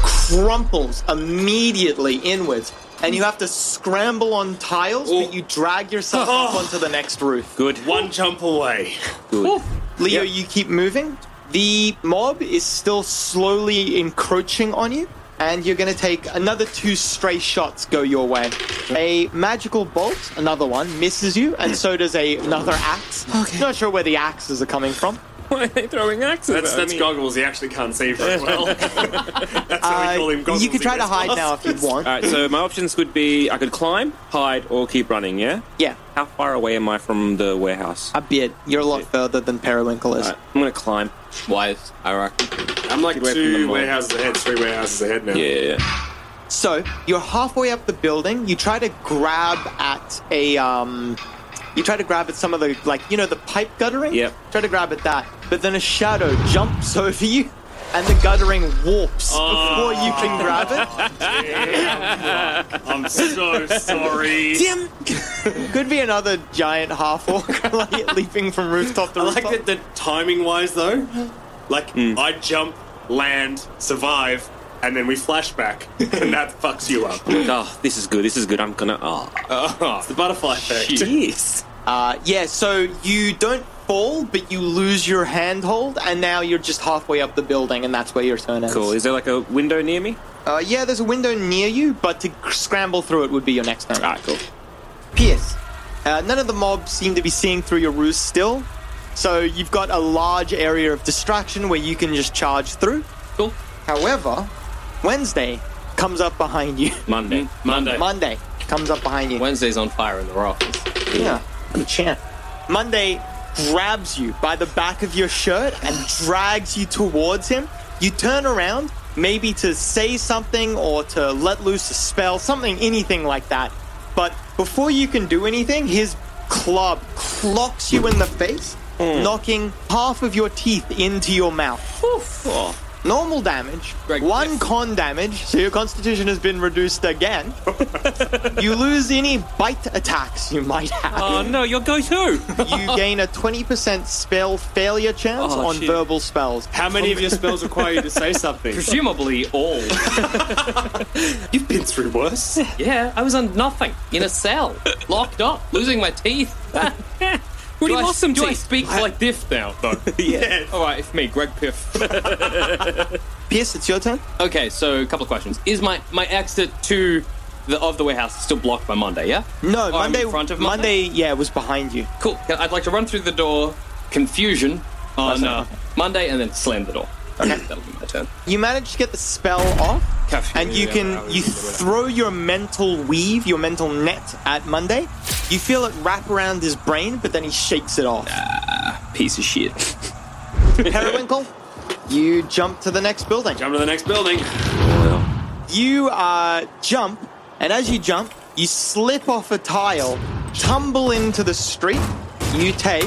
crumples immediately inwards, and you have to scramble on tiles, but you drag yourself up onto the next roof. Good. One jump away. Good. Leo, you keep moving. The mob is still slowly encroaching on you, and you're going to take another two stray shots go your way. A magical bolt, another one, misses you, and so does a, another axe. Okay. Not sure where the axes are coming from. Why are they throwing axes? That's at that's me? Goggles. He actually can't see very well. That's why we call him Uh, Goggles. you could try to hide now if you want. All right, so my options could be I could climb, hide, or keep running, yeah? Yeah, How far away am I from the warehouse? a bit. You're a lot further than Periwinkle is. All right, I'm going to climb. Wise, I reckon. I'm like Get away from the two mob. warehouses ahead, three warehouses ahead now. Yeah. So you're halfway up the building. You try to grab at a um, you try to grab at some of the like you know the pipe guttering. Yep. Try to grab at that, but then a shadow jumps over you, and the guttering warps before you can grab it. I'm so sorry. Tim, could be another giant half orc like, leaping from rooftop to I rooftop. like that the timing wise though. Like I jump, land, survive, and then we flash back, and that fucks you up. Oh, this is good. This is good. I'm going to... Oh. It's the butterfly effect. Jeez. Uh, yeah, so you don't fall, but you lose your handhold, and now you're just halfway up the building, and that's where your turn ends. Cool. Is there like a window near me? Uh, yeah, there's a window near you, but to scramble through it would be your next turn. All right, cool. Pierce, uh, none of the mobs seem to be seeing through your ruse still, so you've got a large area of distraction where you can just charge through. Cool. However, Wednesday comes up behind you. Monday. Monday. Monday comes up behind you. Wednesday's on fire in the Rockies. Yeah, good chance. Monday grabs you by the back of your shirt and drags you towards him. You turn around, maybe to say something or to let loose a spell, something, anything like that. But before you can do anything, his club clocks you in the face, knocking half of your teeth into your mouth. Oh. normal damage, Greg one Piff. con damage, so your constitution has been reduced again. You lose any bite attacks you might have. Oh no, your go-to. You gain a twenty percent spell failure chance Oh, on shit. verbal spells. How many of your spells require you to say something? Presumably all. You've been through worse. Yeah, I was on nothing. In a cell. Locked up. Losing my teeth. Already do I, lost some do I teeth. speak like this now, though? Yeah. All right, it's me, Greg Piff. Pierce, it's your turn. Okay, so a couple of questions. Is my, my exit to the of the warehouse still blocked by Monday, yeah? No, Oh, I'm Monday. in front of Monday? yeah, was behind you. Cool. I'd like to run through the door, confusion on uh, Monday, and then slam the door. Okay. That'll be my turn. You manage to get the spell off, Curfew, and you yeah, can I was you gonna do that. throw your mental weave, your mental net at Monday. You feel it wrap around his brain, but then he shakes it off. Piece of shit. Periwinkle, you jump to the next building. Jump to the next building. You uh, jump, and as you jump, you slip off a tile, tumble into the street. You take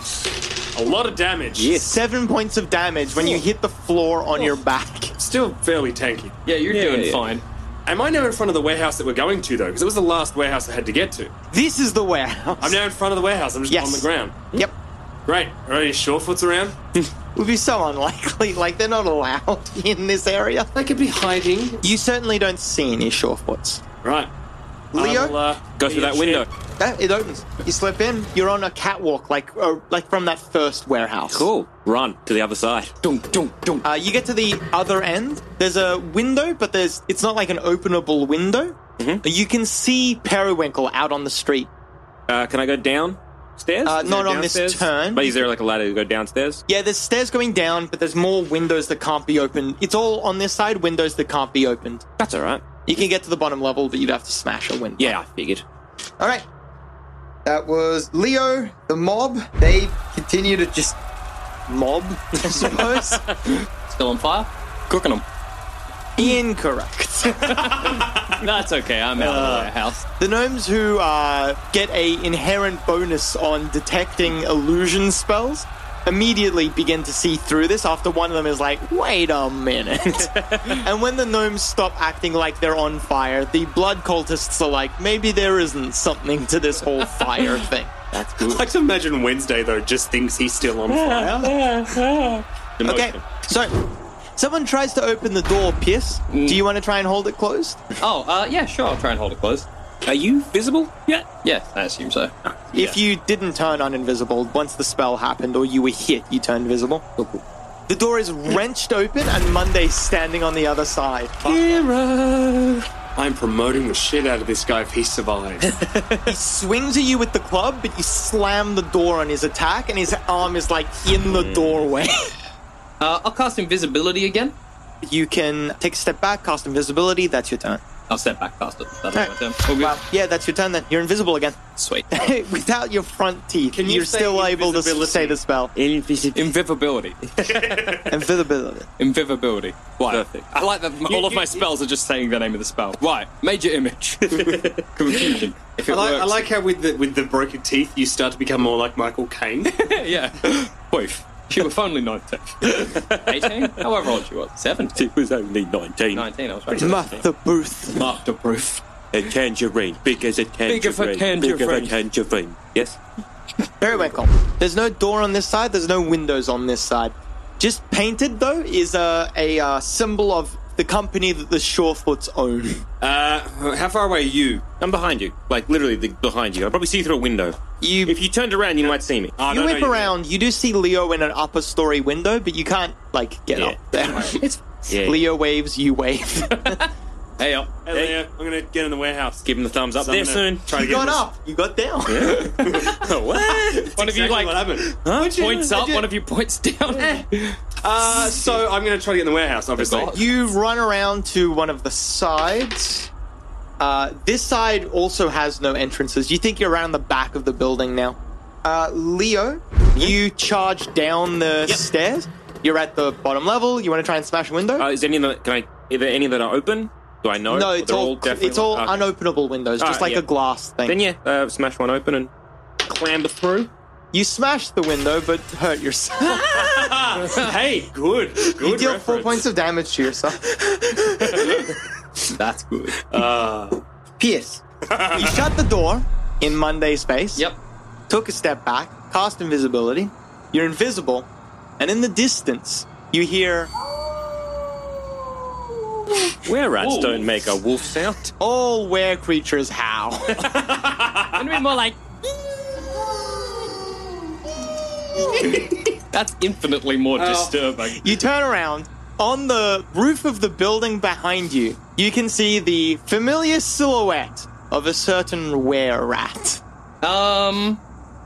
A lot of damage. seven points of damage when you hit the floor on your back. Still fairly tanky. Yeah, you're Yeah, doing yeah. fine. Am I now in front of the warehouse that we're going to, though? Because it was the last warehouse I had to get to. This is the warehouse. I'm now in front of the warehouse. I'm just Yes. on the ground. Yep. Great. Are any Shorefoots around? Would be so unlikely. Like, they're not allowed in this area. They could be hiding. You certainly don't see any Shorefoots. Right. Leo? I will, uh, Go through be a that window. shit. Uh, it opens. You slip in. You're on a catwalk, like uh, like from that first warehouse. Cool. Run to the other side. Dunk, dunk, dunk. Uh, you get to the other end. There's a window, but there's it's not like an openable window. Mm-hmm. You can see Periwinkle out on the street. Uh, can I go downstairs? Uh, Is not there on this downstairs? turn. But is there like a ladder to go downstairs? Yeah, there's stairs going down, but there's more windows that can't be opened. It's all on this side, windows that can't be opened. That's all right. You can get to the bottom level, but you'd have to smash a window. Yeah, I figured. All right. That was Leo, the mob. They continue to just mob, I suppose. Still on fire? Cooking them. Incorrect. That's okay, I'm out of the warehouse. The gnomes who uh, get a inherent bonus on detecting illusion spells immediately begin to see through this after one of them is like, wait a minute. And when the gnomes stop acting like they're on fire, the blood cultists are like, maybe there isn't something to this whole fire thing. That's good. I like to imagine Wednesday, though, just thinks he's still on fire. Okay, so someone tries to open the door, Pierce. Do you want to try and hold it closed? Oh, uh, yeah, sure, I'll try and hold it closed. Are you visible? Yeah. Yeah, I assume so. If you didn't turn on invisible, once the spell happened or you were hit, you turned visible. The door is wrenched open and Monday's standing on the other side. Hero! I'm promoting the shit out of this guy if he survives. He swings at you with the club, but you slam the door on his attack and his arm is like in the doorway. Uh, I'll cast invisibility again. You can take a step back, cast invisibility, that's your turn. I'll step back past it. That'll be Alright. my turn. All good. Well, yeah, that's your turn then. You're invisible again. Sweet. Without your front teeth, Can you you're say still able to invisibility? say the spell. Invisibility. Invisibility. Invisibility. Right. Perfect. I like that all of my spells are just saying the name of the spell. Right. Major image. Confusion. If I it like, I works. like how with the with the broken teeth, you start to become more like Michael Caine. Yeah. Woof. She was only nineteen. eighteen? However old she was. seventeen. It was only nineteen. nineteen, I was right. Martha Booth. Mark the proof. A tangerine, big as a tangerine. Big as a Big as tangerine. a tangerine. Yes? Periwinkle. There's no door on this side, there's no windows on this side. Just painted, though, is a, a uh, symbol of the company that the Shorefoots own. Uh, how far away are you? I'm behind you. Like, literally the, behind you. I'll probably see you through a window. You If you turned around, you might see me. Oh, you no, no, whip you- around, you do see Leo in an upper story window, but you can't, like, get Yeah. up there. It's Yeah. Leo waves, you wave. Hey up. Hey, Leo, I'm gonna get in the warehouse. Give him the thumbs up So I'm there gonna soon. Try to You get got this- up, you got down. What? One of you, Exactly like, what happened. points up, one of you points down. Uh, so I'm gonna try to get in the warehouse, obviously. God. You run around to one of the sides. Uh, this side also has no entrances. You think you're around the back of the building now. Uh, Leo, you charge down the stairs. You're at the bottom level. You want to try and smash a window? Uh, is any of them, can I, are there any that are open? Do I know? no, Or it's they're all, definitely it's all okay. unopenable windows, just Alright, like yeah. a glass thing. Then yeah, uh, smash one open and clamber through. You smash the window, but hurt yourself. Hey, good. Good You deal four reference. points of damage to yourself. That's good. Uh, Pierce, you shut the door in Monday's space. Yep. Took a step back, cast invisibility. You're invisible, and in the distance, you hear Were rats Ooh. don't make a wolf sound. all were creatures howl. Gonna be more like. That's infinitely more disturbing. You turn around. On the roof of the building behind you, you can see the familiar silhouette of a certain were-rat. Um.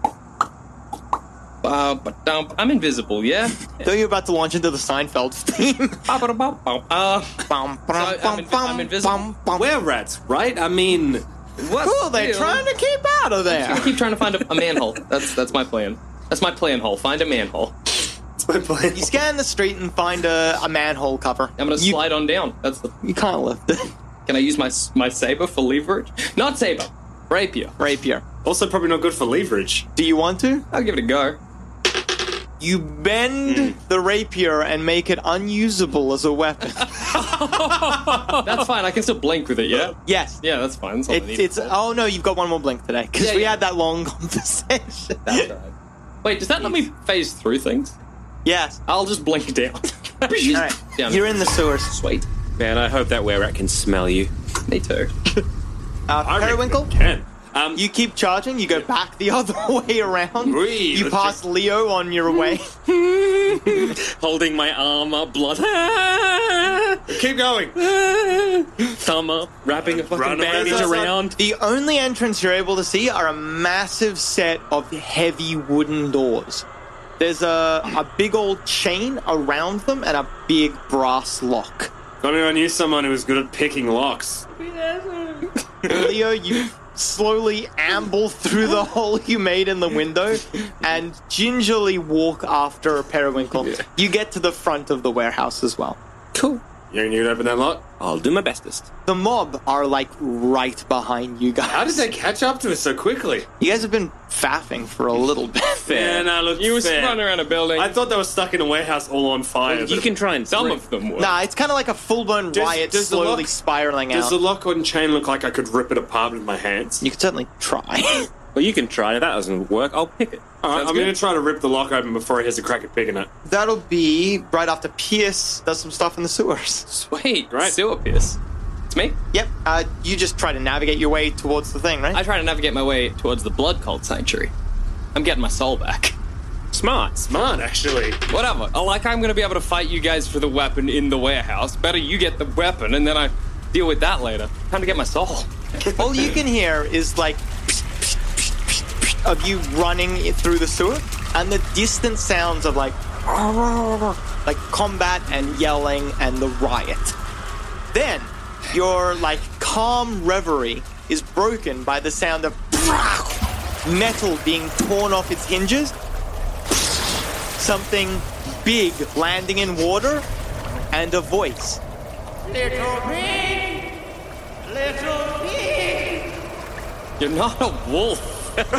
Uh, but, um, I'm invisible, yeah? Though you're about to launch into the Seinfeld theme. Uh, Bum, bum, I'm bum, invi- bum, I'm invisible. bum, bum. we're rats, right? I mean, what's Cool, they're the deal? trying to keep out of there. I keep trying to find a, a manhole. That's that's my plan. That's my plan hole. Find a manhole. it's my plan. You scan the street and find a, a manhole cover. I'm gonna you, slide on down. That's the. You can't lift it. Can I use my my saber for leverage? Not saber. Rapier. Rapier. Also, probably not good for leverage. Do you want to? I'll give it a go. You bend the rapier and make it unusable as a weapon. That's fine. I can still blink with it. Yeah. Yes. Yeah, that's fine. That's all I It, need it's it for. oh no, you've got one more blink today because Yeah, we yeah. had that long conversation. That's right. Wait, does that let me phase through things? Yes. I'll just blink down. All right. Down. You're in the sewers. Sweet. Man, I hope that were rat can smell you. Me too. Uh, I reckon Periwinkle, it can. Um, you keep charging. You go back the other way around. Whee, you let's pass just- Leo on your way. Holding my arm up, blood. keep going. Thumb up, wrapping a fucking Run away. bandage There's a- around. The only entrance you're able to see are a massive set of heavy wooden doors. There's a, a big old chain around them and a big brass lock. Got anyone knew someone who was good at picking locks? Leo, you slowly amble through the hole you made in the window and gingerly walk after Periwinkle. You get to the front of the warehouse as well. Cool. You reckon you could open that lock? I'll do my bestest. The mob are like right behind you guys. How did they catch up to us so quickly? You guys have been faffing for a little bit. Yeah, no, look, You were fair. running around a building. I thought they were stuck in a warehouse all on fire. You can try and Some three. of them were. Nah, it's kind of like a full-blown Does- riot does the slowly lock- spiraling Does out. the lock and chain look like I could rip it apart with my hands? You could certainly try. Well, you can try. If that doesn't work, I'll pick it. All right, Sounds I'm good. going to try to rip the lock open before he has a crack at picking it. That'll be right after Pierce does some stuff in the sewers. Sweet. Right. Sewer piss. It's me. Yep, uh, you just try to navigate your way towards the thing, right? I try to navigate my way towards the blood cult sanctuary. I'm getting my soul back. Smart. Smart, actually. Whatever. Oh, like I'm gonna be able to fight you guys for the weapon in the warehouse. Better you get the weapon and then I deal with that later. Time to get my soul. All you can hear is like of you running through the sewer, and the distant sounds of like like combat and yelling and the riot. Then your like calm reverie is broken by the sound of metal being torn off its hinges, something big landing in water, and a voice. Little pig, little pig. You're not a wolf.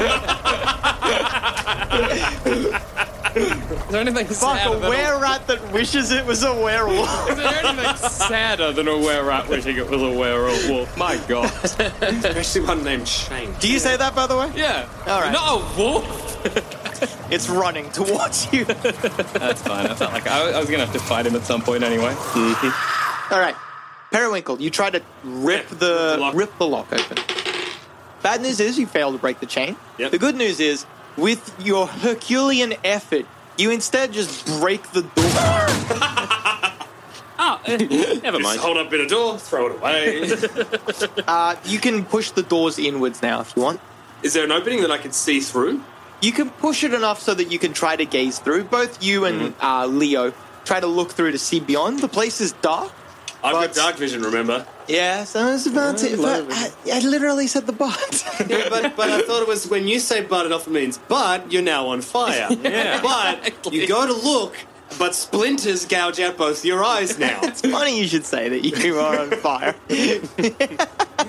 Is there anything Fuck, sadder a than were-rat that wishes it was a werewolf. Is there anything sadder than a were-rat wishing it was a werewolf? My God. Especially one named Shane. Do you say that, by the way? Yeah. All right. Not a wolf. It's running towards you. That's fine. I felt like I, I was gonna have to fight him at some point anyway. All right. Periwinkle, you try to rip the, the lock. rip the lock open. Bad news is you fail to break the chain. Yep. The good news is, with your Herculean effort, you instead just break the door. Oh, eh, never Just mind. hold up in a door, throw it away. Uh, you can push the doors inwards now if you want. Is there an opening that I can see through? You can push it enough so that you can try to gaze through. Both you and uh, Leo try to look through to see beyond. The place is dark. I've But- got dark vision, remember? Yes, I was about to. But I, I literally said the but. Yeah, but, but I thought it was when you say but, it often means but you're now on fire. Yeah. But you go to look, but splinters gouge out both your eyes now. It's funny you should say that you are on fire.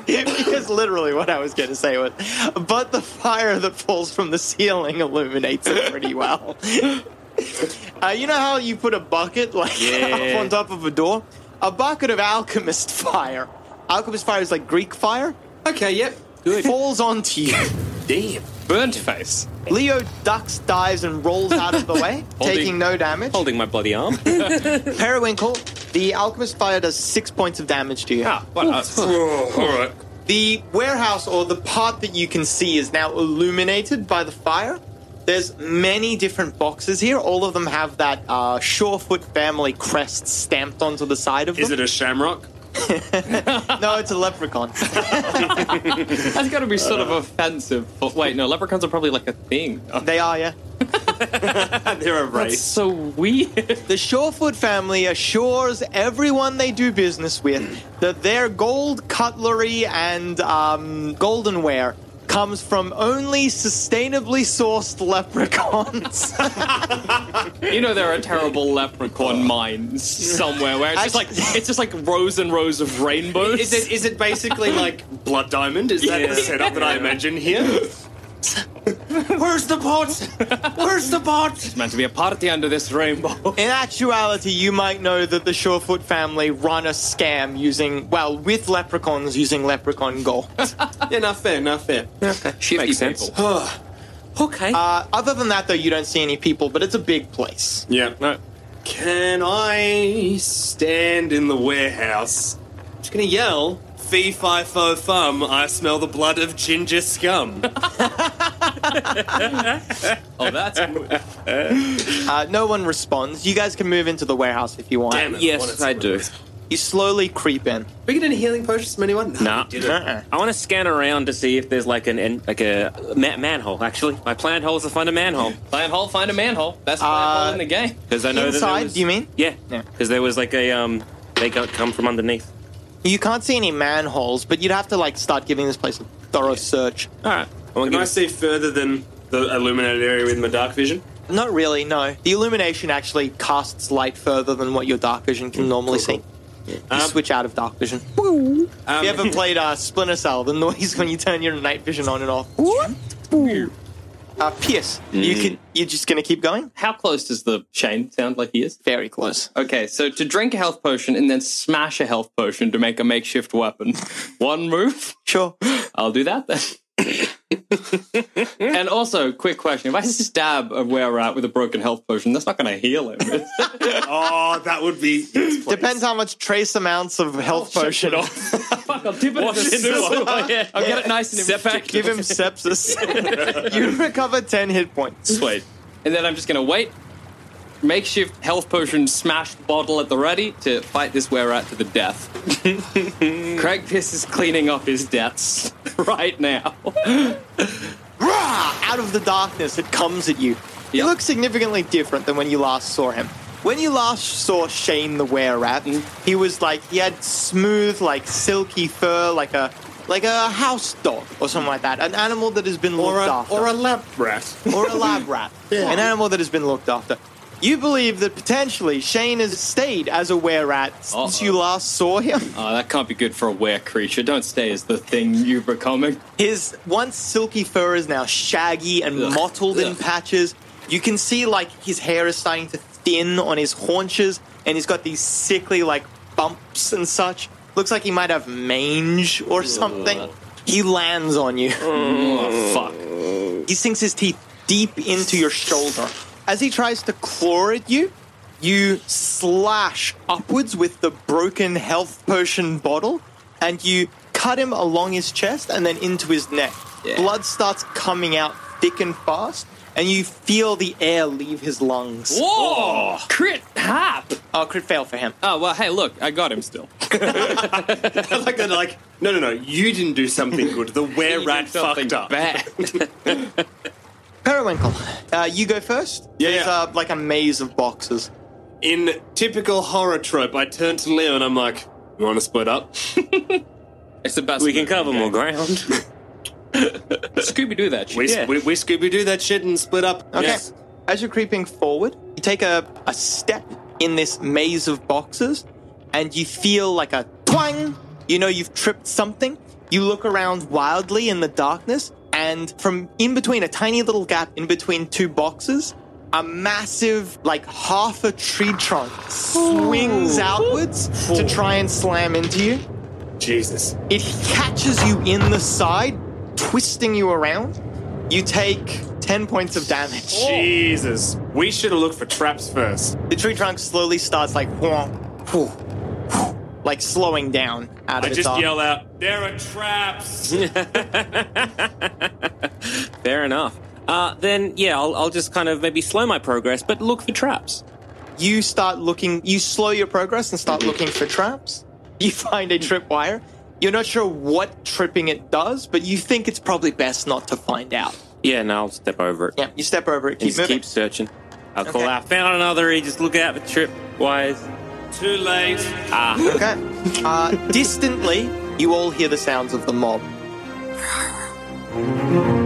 because literally what I was going to say was, but the fire that falls from the ceiling illuminates it pretty well. Uh, you know how you put a bucket like Yeah. up on top of a door? A bucket of alchemist fire. Alchemist fire is like Greek fire. Okay, yep. Good. Falls onto you. Damn. Burnt face. Leo ducks, dives, and rolls out of the way, Holding- taking no damage. Holding my bloody arm. Periwinkle, the alchemist fire does six points of damage to you. Ah, what? Uh, Oh, all right. The warehouse, or the part that you can see, is now illuminated by the fire. There's many different boxes here. All of them have that uh, Surefoot family crest stamped onto the side of them. Is it a shamrock? No, it's a leprechaun. that's got to be sort of offensive. But wait, no, leprechauns are probably like a thing. Oh, They are, yeah. They're a that's race. so weird. The Surefoot family assures everyone they do business with that their gold cutlery and um, goldenware comes from only sustainably sourced leprechauns. You know there are terrible leprechaun mines somewhere where it's just like it's just like rows and rows of rainbows. Is it, is it basically like Blood Diamond? Is that Yeah. the setup that I imagine here? Where's the pot? Where's the pot? It's meant to be a party under this rainbow. In actuality, you might know that the Surefoot family run a scam using, well, with leprechauns using leprechaun gold. Yeah, not fair, not fair. Shifty Makes sense. people. Okay. Uh, other than that, though, you don't see any people, but it's a big place. Yeah. No. Can I stand in the warehouse? Just gonna yell, fee fi fo fum, I smell the blood of ginger scum. Oh, that's good. Uh, no one responds. You guys can move into the warehouse if you want. Damn it. yes, wanted I to- do. You slowly creep in. We get any healing potions from anyone? Nah. we didn't. Uh-uh. I want to scan around to see if there's like an, an like a ma- manhole. Actually, my planned hole is to find a manhole Plan hole, find a manhole. Best plan Uh, hole in the game. because I know that there Inside, was, do you mean? Yeah, Yeah. because there was like a um, they got come from underneath. You can't see any manholes, but you'd have to, like, start giving this place a thorough search. All right, I want Can to I see further than the illuminated area with my dark vision? Not really, no. The illumination actually casts light further than what your dark vision can normally see. You Um, switch out of dark vision. Um, If you ever played uh, Splinter Cell, the noise when you turn your night vision on and off. Uh, Pierce, you can, you're just going to keep going? How close does the Shane sound like he is? Very close. Okay, so to drink a health potion and then smash a health potion to make a makeshift weapon. One move? Sure. I'll do that then. And also, quick question. If I stab a were rat with a broken health potion, that's not going to heal him. is it? oh, that would be. Yes, please. Depends how much trace amounts of health potion. Fuck, I'll dip it in Wash the it in the sewer. sewer. I'll get it nice and Setback. Give him sepsis. You recover ten hit points. Sweet. And then I'm just going to wait. Makeshift health potion smashed bottle at the ready to fight this were rat to the death. Craig Piss is cleaning up his deaths right now. Rah! Out of the darkness, it comes at you. He Yep. looks significantly different than when you last saw him. When you last saw Shane the were-rat, he was like, he had smooth, like, silky fur, like a like a house dog or something like that. An animal that has been looked Or a, after. or a lab rat. Or a lab rat. An animal that has been looked after. You believe that potentially Shane has stayed as a were-rat since Uh-oh. you last saw him. Oh, that can't be good for a were creature. Don't stay as the thing you're becoming. His once silky fur is now shaggy and Ugh. mottled in Ugh. patches. You can see, like, his hair is starting to thin on his haunches, and he's got these sickly, like, bumps and such. Looks like he might have mange or something. He lands on you. Oh, fuck. He sinks his teeth deep into your shoulder. As he tries to claw at you, you slash upwards with the broken health potion bottle, and you cut him along his chest and then into his neck. Yeah. Blood starts coming out thick and fast, and you feel the air leave his lungs. Whoa! Crit hap! Oh, crit fail for him. Oh, well, hey, look, I got him still. I like that, like, no, no, no, you didn't do something good. The were rat Something fucked up. bad. Periwinkle, uh, you go first. Yeah, There's yeah. Uh, like a maze of boxes. In typical horror trope, I turn to Leo and I'm like, you want to split up? It's the best. We can move in cover the more game. ground. Scooby-Doo that shit. We, Yeah. we, we Scooby-Doo that shit and split up. Okay. Yes. As you're creeping forward, you take a, a step in this maze of boxes, and you feel like a twang. You know you've tripped something, You look around wildly in the darkness, and from in between, a tiny little gap in between two boxes, a massive, like half a tree trunk swings outwards to try and slam into you. Jesus. It catches you in the side, twisting you around. You take ten points of damage. Jesus. We should have looked for traps first. The tree trunk slowly starts like, whoa, whoa, whoa, like slowing down out I of its just arm. yell out, there are traps. Fair enough. Uh, then, yeah, I'll, I'll just kind of maybe slow my progress, but look for traps. You start looking, you slow your progress and start looking for traps. You find a tripwire. You're not sure what tripping it does, but you think it's probably best not to find out. Yeah, no, I'll step over it. Yeah, you step over it, keep Just moving. keep searching. I'll call Okay. out, found another E, just look out for trip wires. Too late. Ah. Okay. Uh, distantly, you all hear the sounds of the mob.